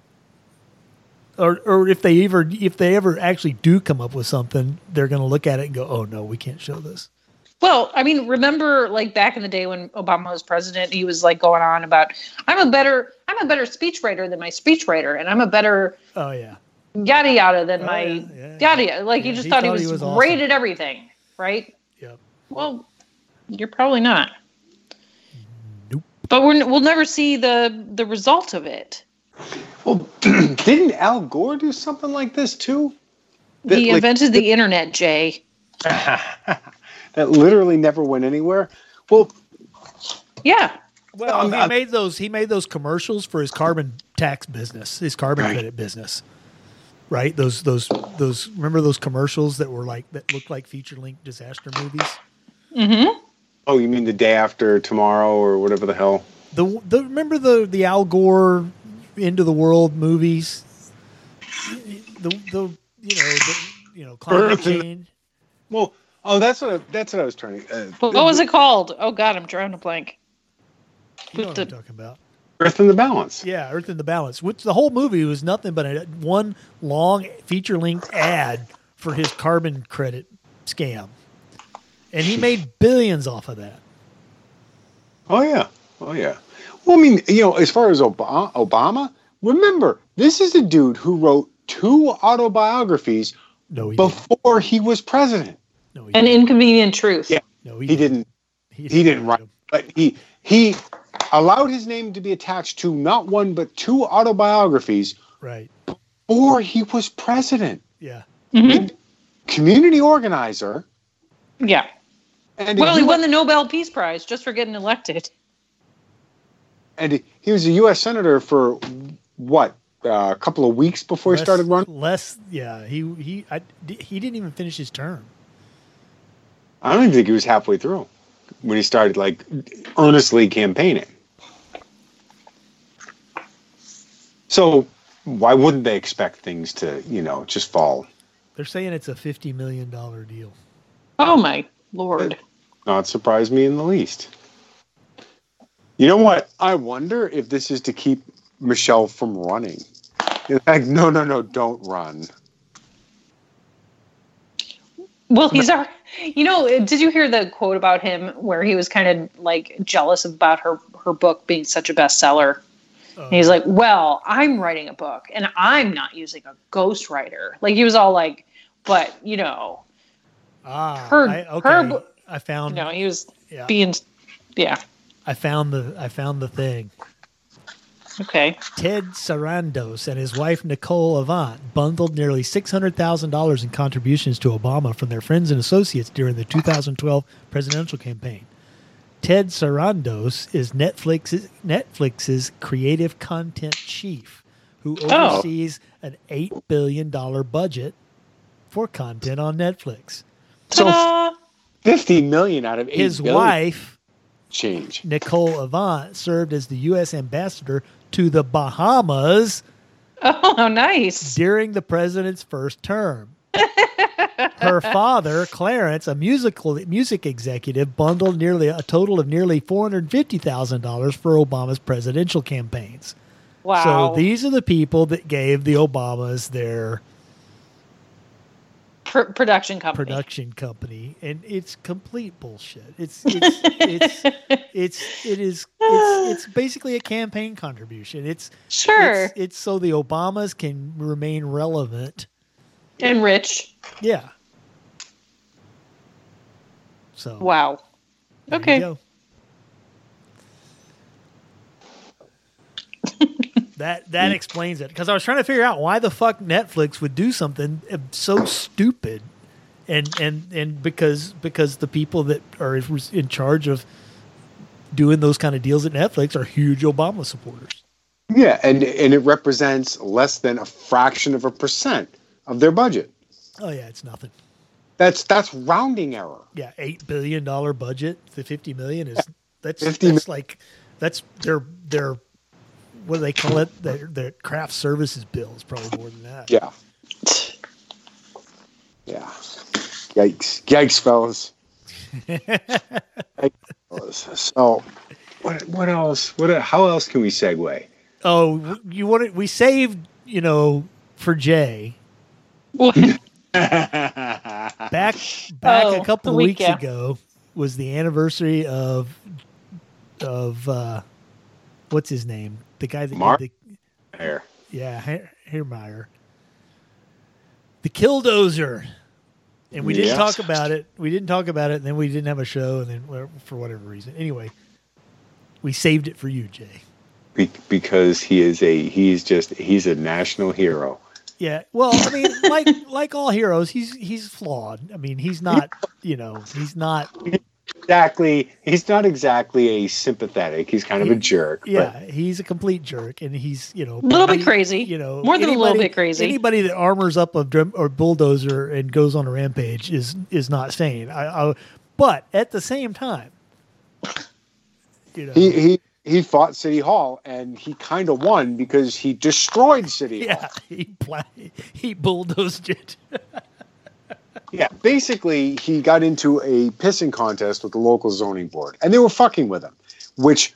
Or if they ever actually do come up with something, they're going to look at it and go, "Oh no, we can't show this." Well, I mean, remember like back in the day when Obama was president, he was like going on about, I'm a better speechwriter than my speechwriter, and I'm a better yada yada than yada yada. Like he just thought he was great at everything, right? Yep. Well, you're probably not. Nope. But we'll never see the result of it. Well, didn't Al Gore do something like this too? He invented the internet, Jay. That literally never went anywhere. Well, yeah. Well, he made those commercials for his carbon tax business, his carbon credit business. Right? Those remember those commercials that looked like feature-length disaster movies? Mm-hmm. Oh, you mean The Day After Tomorrow or whatever the hell? Remember the Al Gore End of the World movies? Climate change. Well, that's what I was trying to. What was it called? Oh God, I'm drawing a blank. You know what I'm talking about? Earth in the Balance. Yeah, Earth in the Balance. Which the whole movie was nothing but one long feature-length ad for his carbon credit scam, and he made billions off of that. Oh yeah. Well, I mean, as far as Obama, remember, this is a dude who wrote 2 autobiographies before he was president. No, An Inconvenient Truth. Yeah. No, he didn't. He didn't write. But he allowed his name to be attached to not one but 2 autobiographies. Right. Before he was president. Yeah. Mm-hmm. Community organizer. Yeah. And he won the Nobel Peace Prize just for getting elected. And he was a U.S. senator for what? A couple of weeks before he started running? He didn't even finish his term. I don't even think he was halfway through when he started earnestly campaigning. So why wouldn't they expect things to, just fall? They're saying it's a $50 million deal. Oh my Lord. Not surprise me in the least. You know what? I wonder if this is to keep Michelle from running. Like, no, don't run. Well, did you hear the quote about him where he was kind of like jealous about her book being such a bestseller? He's like, well, I'm writing a book and I'm not using a ghostwriter. Like he was all like, but I found. He was being, I found the thing. Okay. Ted Sarandos and his wife Nicole Avant bundled nearly $600,000 in contributions to Obama from their friends and associates during the 2012 presidential campaign. Ted Sarandos is Netflix's creative content chief, who oversees an $8 billion budget for content on Netflix. So $50 million out of $8 billion. His wife, Nicole Avant, served as the U.S. ambassador to the Bahamas. Oh, nice. During the president's first term. Her father, Clarence, a music executive, bundled a total of nearly $450,000 for Obama's presidential campaigns. Wow. So these are the people that gave the Obamas their production company, and it's complete bullshit. It's basically a campaign contribution. It's so the Obamas can remain relevant and rich. Yeah. So wow. Okay. That explains it, because I was trying to figure out why the fuck Netflix would do something so stupid, and because the people that are in charge of doing those kind of deals at Netflix are huge Obama supporters. Yeah, and it represents less than a fraction of a % of their budget. Oh yeah, it's nothing. That's rounding error. Yeah, $8 billion budget. The $50 million is that's their what do they call it? Their craft services bill is probably more than that. Yeah. Yeah. Yikes, fellas. So, what else? How else can we segue? Oh, we saved, for Jay. back a couple of weeks ago was the anniversary of what's his name? The guy that did Hair. Yeah, Hairmeyer. The Killdozer. And we didn't talk about it. And then we didn't have a show, and then for whatever reason. Anyway, we saved it for you, Jay. Because he's a national hero. Yeah. Well, I mean, like all heroes, he's flawed. I mean, he's not exactly a sympathetic. He's kind of a jerk. Yeah, he's a complete jerk, and he's a little bit crazy. More than a little bit crazy. Anybody that armors up a bulldozer and goes on a rampage is not sane. But at the same time, he fought City Hall, and he kind of won because he destroyed City Hall. Yeah, he bulldozed it. Yeah, basically, he got into a pissing contest with the local zoning board, and they were fucking with him, which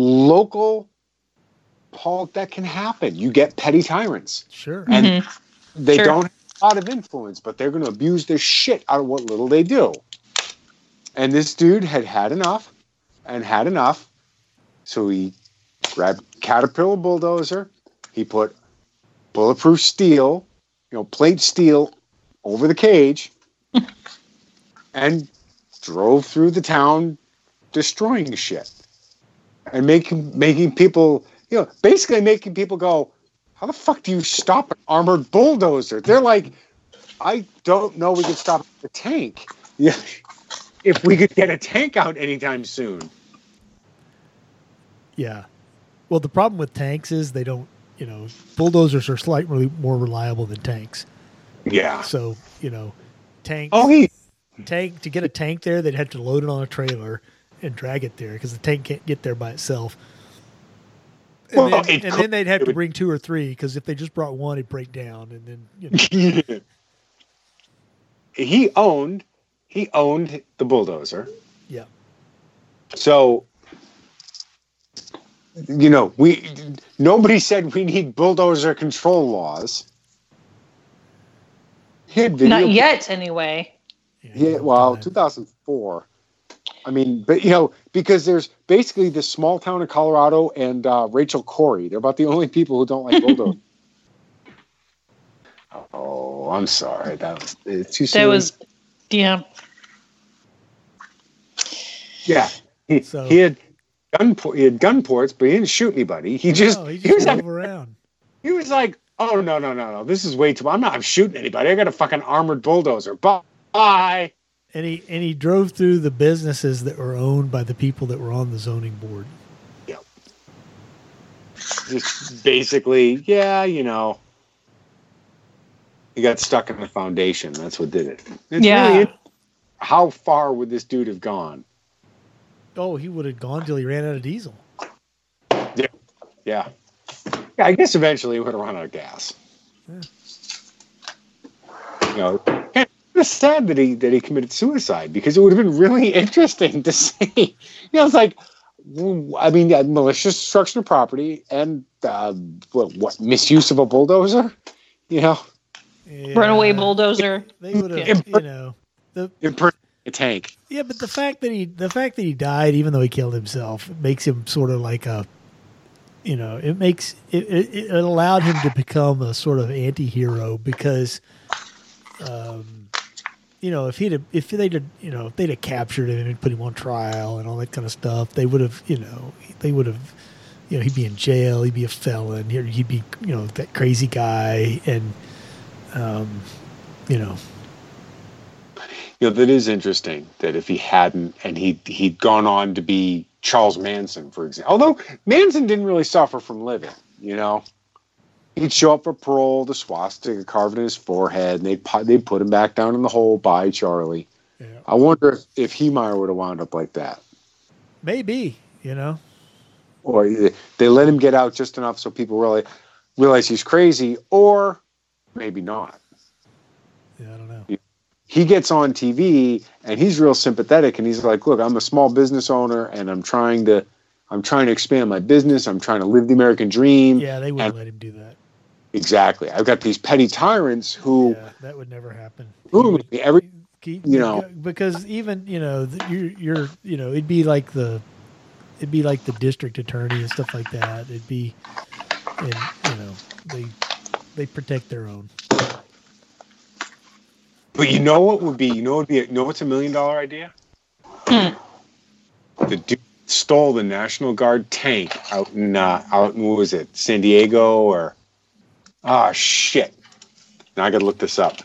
that can happen. You get petty tyrants. Sure. And they don't have a lot of influence, but they're going to abuse the shit out of what little they do. And this dude had enough, so he grabbed Caterpillar bulldozer, he put bulletproof steel, plate steel over the cage, and drove through the town destroying shit and making people, basically making people go, how the fuck do you stop an armored bulldozer? They're like, I don't know, we can stop the tank. Yeah, if we could get a tank out anytime soon. Yeah. Well, the problem with tanks is they don't, bulldozers are slightly more reliable than tanks. Yeah. So, tanks. Oh, to get a tank there, they'd have to load it on a trailer and drag it there because the tank can't get there by itself. And, then they'd have to bring 2 or 3 because if they just brought one, it'd break down. And then, He owned the bulldozer. Yeah. So You know, nobody said we need bulldozer control laws. Not yet, anyway. Yeah, well, 2004. I mean, but, you know, because there's basically this small town in Colorado and Rachel Corrie. They're about the only people who don't like bulldozers. Oh, I'm sorry. That was too soon. That was, yeah. Yeah. He had gun ports, but he didn't shoot anybody. He just drove around. He was like, oh, no. This is way too much. I'm shooting anybody. I got a fucking armored bulldozer. Bye. And he drove through the businesses that were owned by the people that were on the zoning board. Yep. Just basically, yeah, you know. He got stuck in the foundation. That's what did it. It's really, how far would this dude have gone? Oh, he would have gone till he ran out of diesel. Yeah. I guess eventually he would have run out of gas. Yeah. You know, it's sad that he committed suicide, because it would have been really interesting to see. You know, it's like, I mean, malicious destruction of property and what misuse of a bulldozer. You know, runaway bulldozer. They would have, you know, a tank. Yeah, but the fact that he died, even though he killed himself, makes him sort of like a, you know, it allowed him to become a sort of anti-hero, because, you know, if they'd have captured him and put him on trial and all that kind of stuff, they would have, you know, he'd be in jail, he'd be a felon, he'd be, you know, that crazy guy, and, you know. You know, that is interesting that if he hadn't, and he'd gone on to be Charles Manson, for example. Although Manson didn't really suffer from living, you know. He'd show up for parole, the swastika carved in his forehead, and they'd put him back down in the hole. Bye, Charlie. Yeah. I wonder if Heemeyer would have wound up like that. Maybe, you know. Or they let him get out just enough so people really realize he's crazy, or maybe not. Yeah, I don't know. He gets on TV and he's real sympathetic, and he's like, look, I'm a small business owner and I'm trying to expand my business. I'm trying to live the American dream. Yeah, they wouldn't let him do that. Exactly. I've got these petty tyrants who... Yeah, that would never happen. Because even, you know, you're you know, it'd be like the district attorney and stuff like that. It'd be, and, you know, they protect their own. But you know what would be? You know what's $1 million idea? The dude stole the National Guard tank out in what was it, San Diego, or shit. Now I gotta look this up.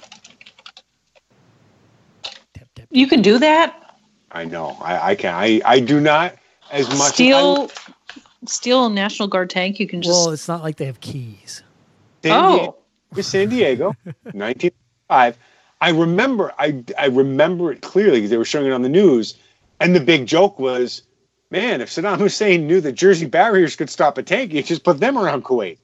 You can do that? I know. I can. I do not as much. Steal a National Guard tank. You can just. Well, it's not like they have keys. San Diego, 1905. I remember it clearly because they were showing it on the news, and the big joke was, man, if Saddam Hussein knew that Jersey barriers could stop a tank, he'd just put them around Kuwait.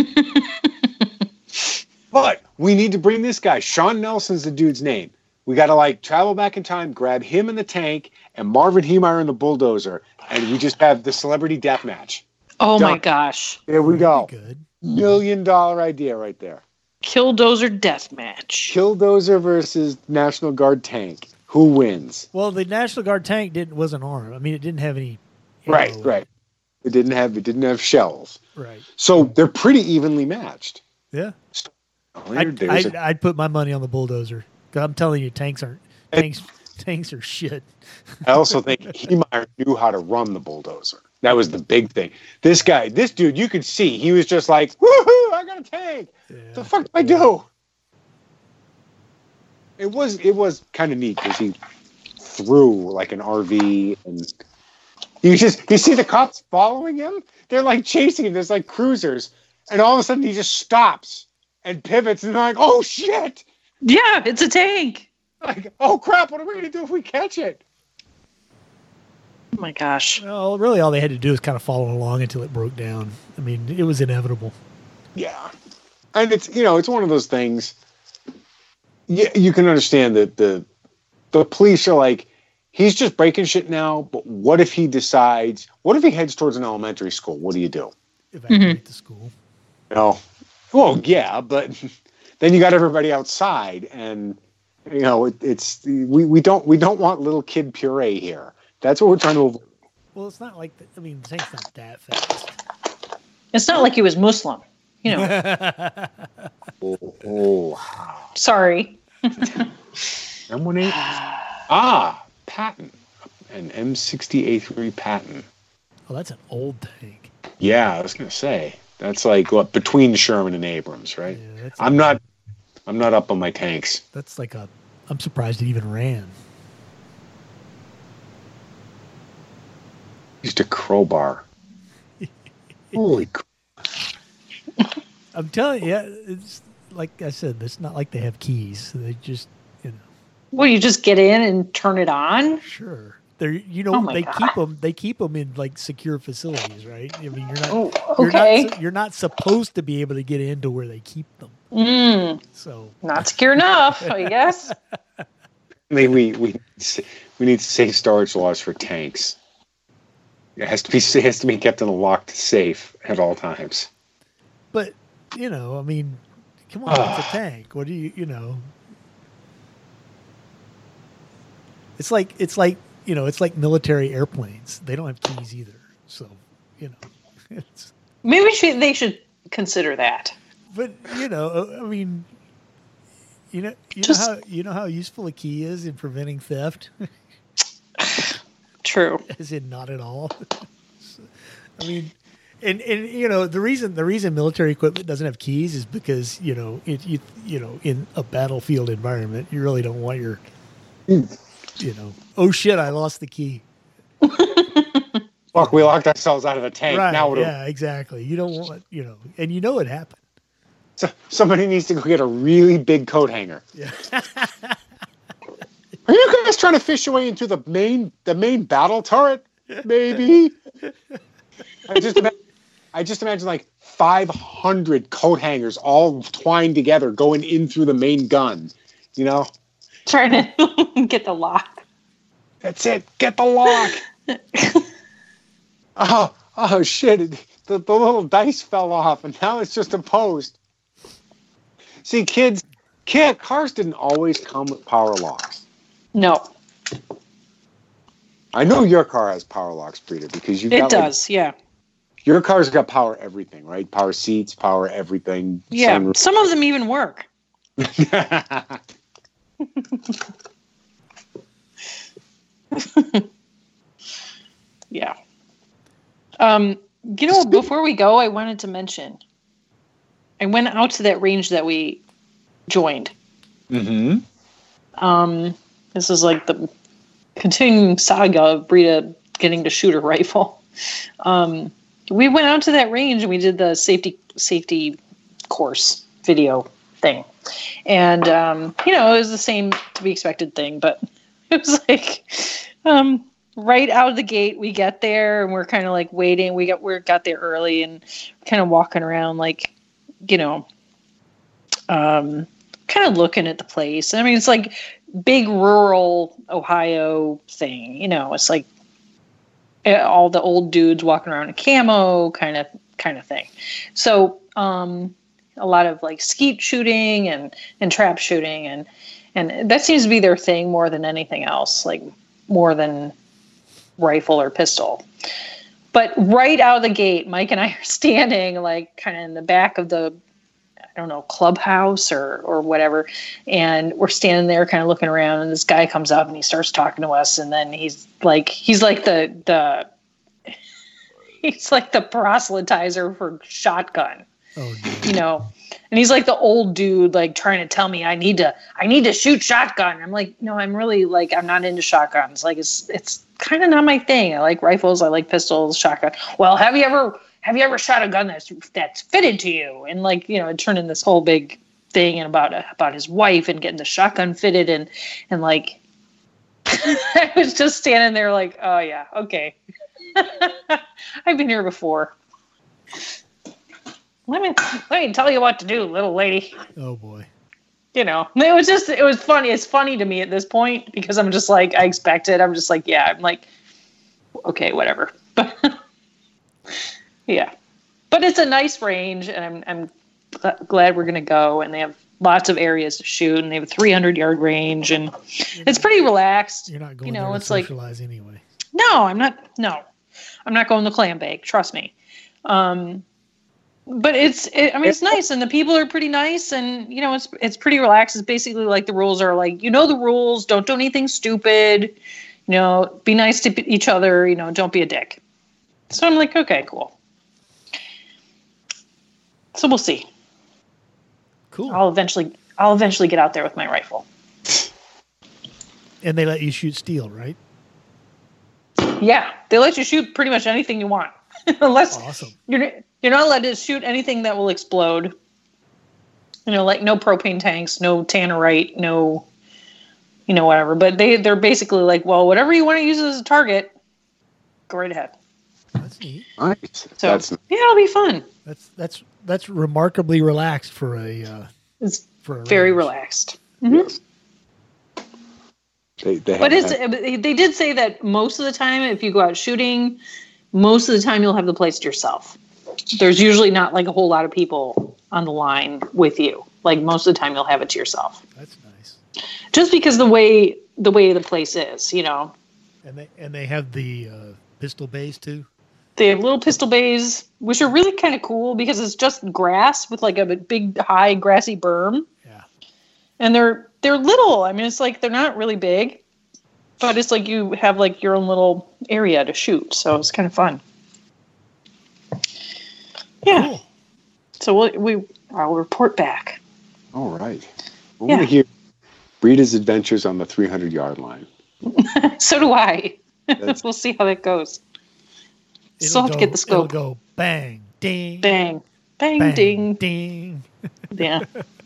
But we need to bring this guy. Sean Nelson's the dude's name. We got to travel back in time, grab him in the tank, and Marvin Heemeyer in the bulldozer, and we just have the celebrity death match. Oh my gosh! There we go. Good. $1 million idea right there. Killdozer death match. Killdozer versus National Guard tank. Who wins? Well, the National Guard tank wasn't armed. I mean, it didn't have any. Right. It didn't have shells. Right. So they're pretty evenly matched. Yeah. I'd put my money on the bulldozer. I'm telling you, tanks are shit. I also think Heemeyer knew how to run the bulldozer. That was the big thing. This dude, you could see he was just like, woohoo! I got a tank. Yeah. What the fuck do I do? It was kind of neat because he threw like an RV, and you see the cops following him. They're chasing him. There's cruisers, and all of a sudden he just stops and pivots, and they're like, oh shit! Yeah, it's a tank. Oh crap! What are we gonna do if we catch it? Oh my gosh! Well, really, all they had to do was kind of follow along until it broke down. I mean, it was inevitable. Yeah, and it's one of those things. Yeah, you can understand that the police are like, he's just breaking shit now. But what if he decides? What if he heads towards an elementary school? What do you do? Evacuate the school. No. Well, yeah, but then you got everybody outside, and you know we don't want little kid puree here. That's what we're trying to avoid. Well, it's not like the tank's not that fast. It's not like he was Muslim, you know. Sorry. M18. Patton, an M60A3 Patton. Oh, that's an old tank. Yeah, I was gonna say that's like what between Sherman and Abrams, right? Yeah, I'm not up on my tanks. That's like I'm surprised it even ran. Used a crowbar. Holy crap. I'm telling you, it's like I said, it's not like they have keys. They just, Well, you just get in and turn it on? Sure. They keep them in like secure facilities, right? I mean, you're not supposed to be able to get into where they keep them. So not secure enough, I guess. I mean, we need safe storage laws for tanks. It has to be kept in a locked safe at all times. But I mean, come on, it's a tank. What do you? It's like it's like military airplanes. They don't have keys either. So maybe they should consider that. But I mean, you know how useful a key is in preventing theft. True. As in not at all. I mean, and the reason military equipment doesn't have keys is because in a battlefield environment you really don't want your oh shit, I lost the key. Fuck, we locked ourselves out of the tank. Right, now yeah, exactly. You don't want and it happened. So somebody needs to go get a really big coat hanger. Yeah. Are you guys trying to fish your way into the main battle turret? Maybe. I just imagine like 500 coat hangers all twined together going in through the main gun. Trying to get the lock. That's it. Get the lock. Oh shit! The little dice fell off, and now it's just a post. See, cars didn't always come with power locks. No. I know your car has power locks, Frida, because it does. Yeah. Your car's got power everything, right? Power seats, power everything. Yeah. Some of them even work. Yeah. Before we go, I wanted to mention I went out to that range that we joined. Mm-hmm. This is like the continuing saga of Brita getting to shoot a rifle. We went out to that range and we did the safety course video thing. And, it was the same to be expected thing, but it was like, right out of the gate, we get there and we're kind of like waiting. We got there early and kind of walking around, like, kind of looking at the place. I mean, it's like big rural Ohio thing, it's like all the old dudes walking around in camo kind of thing. So, a lot of like skeet shooting and trap shooting and that seems to be their thing more than anything else, like more than rifle or pistol. But right out of the gate, Mike and I are standing like kind of in the back of the, I don't know, clubhouse or whatever. And we're standing there kind of looking around and this guy comes up and he starts talking to us. And then he's like the proselytizer for shotgun. Oh, no. And he's like the old dude, like trying to tell me I need to shoot shotgun. I'm like, no, I'm really like, I'm not into shotguns. Like it's kind of not my thing. I like rifles. I like pistols, shotgun. Well, have you ever shot a gun that's fitted to you? And like, it turned in this whole big thing and about his wife and getting the shotgun fitted and like, I was just standing there like, oh yeah, okay. I've been here before. Let me tell you what to do, little lady. Oh boy. you know, it was funny. It's funny to me at this point because I'm just like, I expect it. I'm just like, yeah, I'm like, okay, whatever. But yeah, but it's a nice range, and I'm glad we're going to go. And they have lots of areas to shoot, and they have a 300-yard range, and it's pretty relaxed. You're not going there to socialize anyway. No, I'm not. No, I'm not going to clam bake. Trust me. But it's nice, and the people are pretty nice, and you know, it's pretty relaxed. It's basically like the rules are like, you know, the rules. Don't do anything stupid. You know, be nice to each other. You know, don't be a dick. So I'm like, okay, cool. So we'll see. Cool. I'll eventually get out there with my rifle. And they let you shoot steel, right? Yeah, they let you shoot pretty much anything you want, unless awesome. You're not allowed to shoot anything that will explode. You know, like no propane tanks, no tannerite, no, you know, whatever. But they're basically like, well, whatever you want to use as a target, go right ahead. That's neat. Nice. So yeah, it'll be fun. That's remarkably relaxed for it's a very range. Relaxed. Mm-hmm. Yes. They did say that most of the time, if you go out shooting, most of the time you'll have the place to yourself. There's usually not like a whole lot of people on the line with you. Like most of the time you'll have it to yourself. That's nice. Just because the way the place is, you know. And they have the pistol bays too. They have little pistol bays, which are really kind of cool because it's just grass with like a big high grassy berm. Yeah. And they're little. I mean, it's like they're not really big, but it's like you have like your own little area to shoot. So it's kind of fun. Yeah. Cool. So I'll report back. All right. I want to hear Rita's adventures on the 300-yard line. So do I. We'll see how that goes. Still have to get the scope. It'll go bang, ding, bang, bang, ding, ding. Yeah.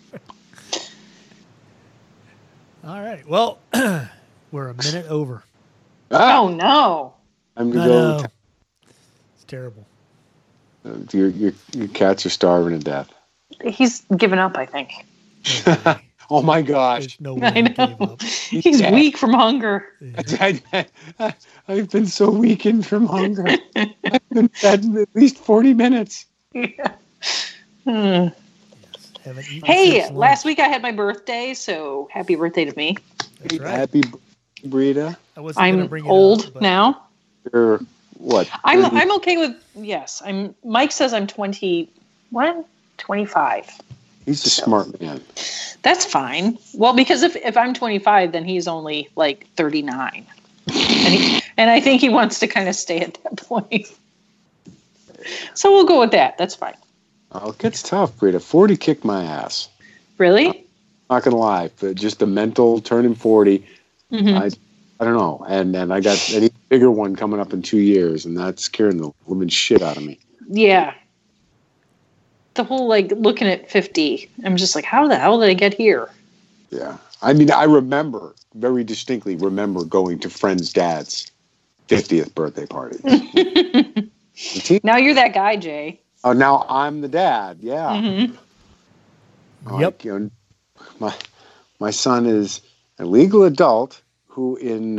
All right. Well, we're a minute over. Oh no! I'm gonna go. It's terrible. Your cats are starving to death. He's given up, I think. Okay. Oh my gosh! There's no way he gave up. He's weak from hunger. Yeah. I've been so weakened from hunger. I've been fed in at least 40 minutes. Yeah. Yes. Hey, last week I had my birthday, so happy birthday to me. That's right. Happy Brita. I'm old now. You're what? I'm okay with Mike says I'm 21, 25. He's a smart man. That's fine. Well, because if I'm 25, then he's only like 39. And I think he wants to kind of stay at that point. So we'll go with that. That's fine. Oh, it gets tough, Brita. 40 kicked my ass. Really? I'm not going to lie. But just the mental turning 40, mm-hmm. I don't know. And I got an even bigger one coming up in 2 years, and that's scaring the living shit out of me. Yeah. The whole, like, looking at 50, I'm just like, how the hell did I get here? Yeah. I mean, I very distinctly remember going to friends' dads' 50th birthday parties. Now you're that guy, Jay. Oh, now I'm the dad. Yeah. Mm-hmm. Yep. You know, my son is a legal adult who in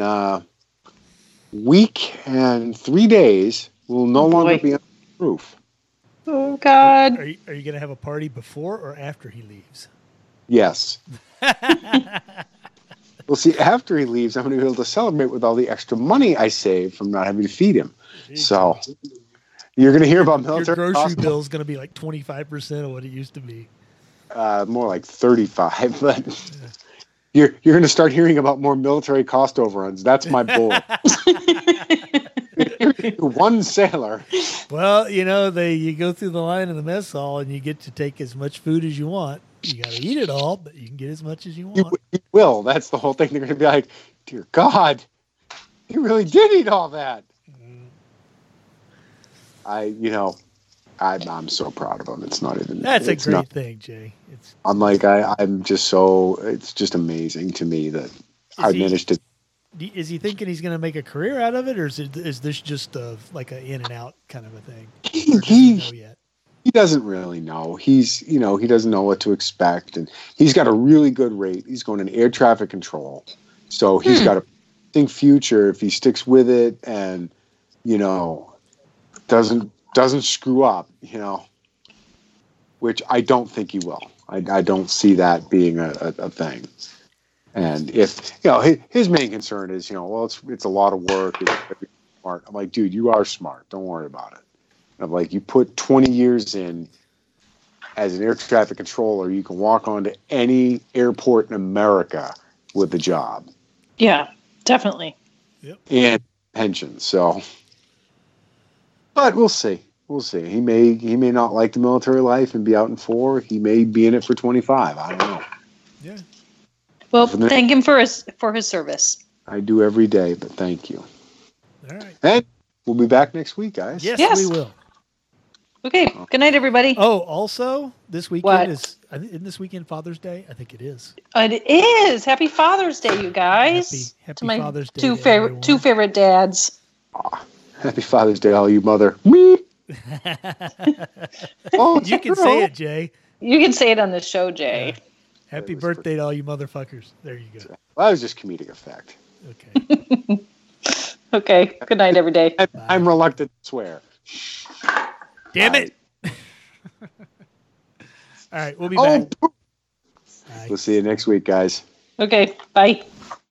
week and 3 days will no longer be on the roof. Oh, God. Are you going to have a party before or after he leaves? Yes. Well, see, after he leaves, I'm going to be able to celebrate with all the extra money I saved from not having to feed him. So you're going to hear about military. Your grocery bill is going to be like 25% of what it used to be. More like 35, but you're going to start hearing about more military cost overruns. That's my goal. One sailor. Well, you know, you go through the line in the mess hall and you get to take as much food as you want. You got to eat it all, but you can get as much as you want. You will. That's the whole thing. They're going to be like, dear God, you really did eat all that. I'm so proud of him. It's not even. That's a great thing, Jay. I'm just so. It's just amazing to me that I managed to. Is he thinking he's going to make a career out of it, or is this just like an in and out kind of a thing? He know yet? he doesn't really know. He's, he doesn't know what to expect, and he's got a really good rate. He's going in air traffic control, so he's got a think future if he sticks with it, and doesn't screw up, which I don't think he will. I don't see that being a thing. And if his main concern is it's a lot of work. It's smart. I'm like, dude, you are smart. Don't worry about it. I'm like, you put 20 years in as an air traffic controller, you can walk onto any airport in America with a job. Yeah, definitely. Yep. And pension. So, but we'll see. We'll see. He may not like the military life and be out in 4. He may be in it for 25. I don't know. Yeah. Well, thank him for his service. I do every day, but thank you. All right. And we'll be back next week, guys. Yes, we will. Okay. Good night, everybody. Oh, also, this weekend isn't this weekend Father's Day? I think it is. It is. Happy Father's Day, you guys. Happy to my Father's Day. Two favorite dads. Happy Father's Day, all you mother. Me. Oh, you can say it, Jay. You can say it on the show, Jay. Yeah. Happy birthday to all you motherfuckers. There you go. Well, that was just comedic effect. Okay. Okay. Good night, every day. I'm reluctant to swear. Damn it. All right. We'll be back. We'll see you next week, guys. Okay. Bye.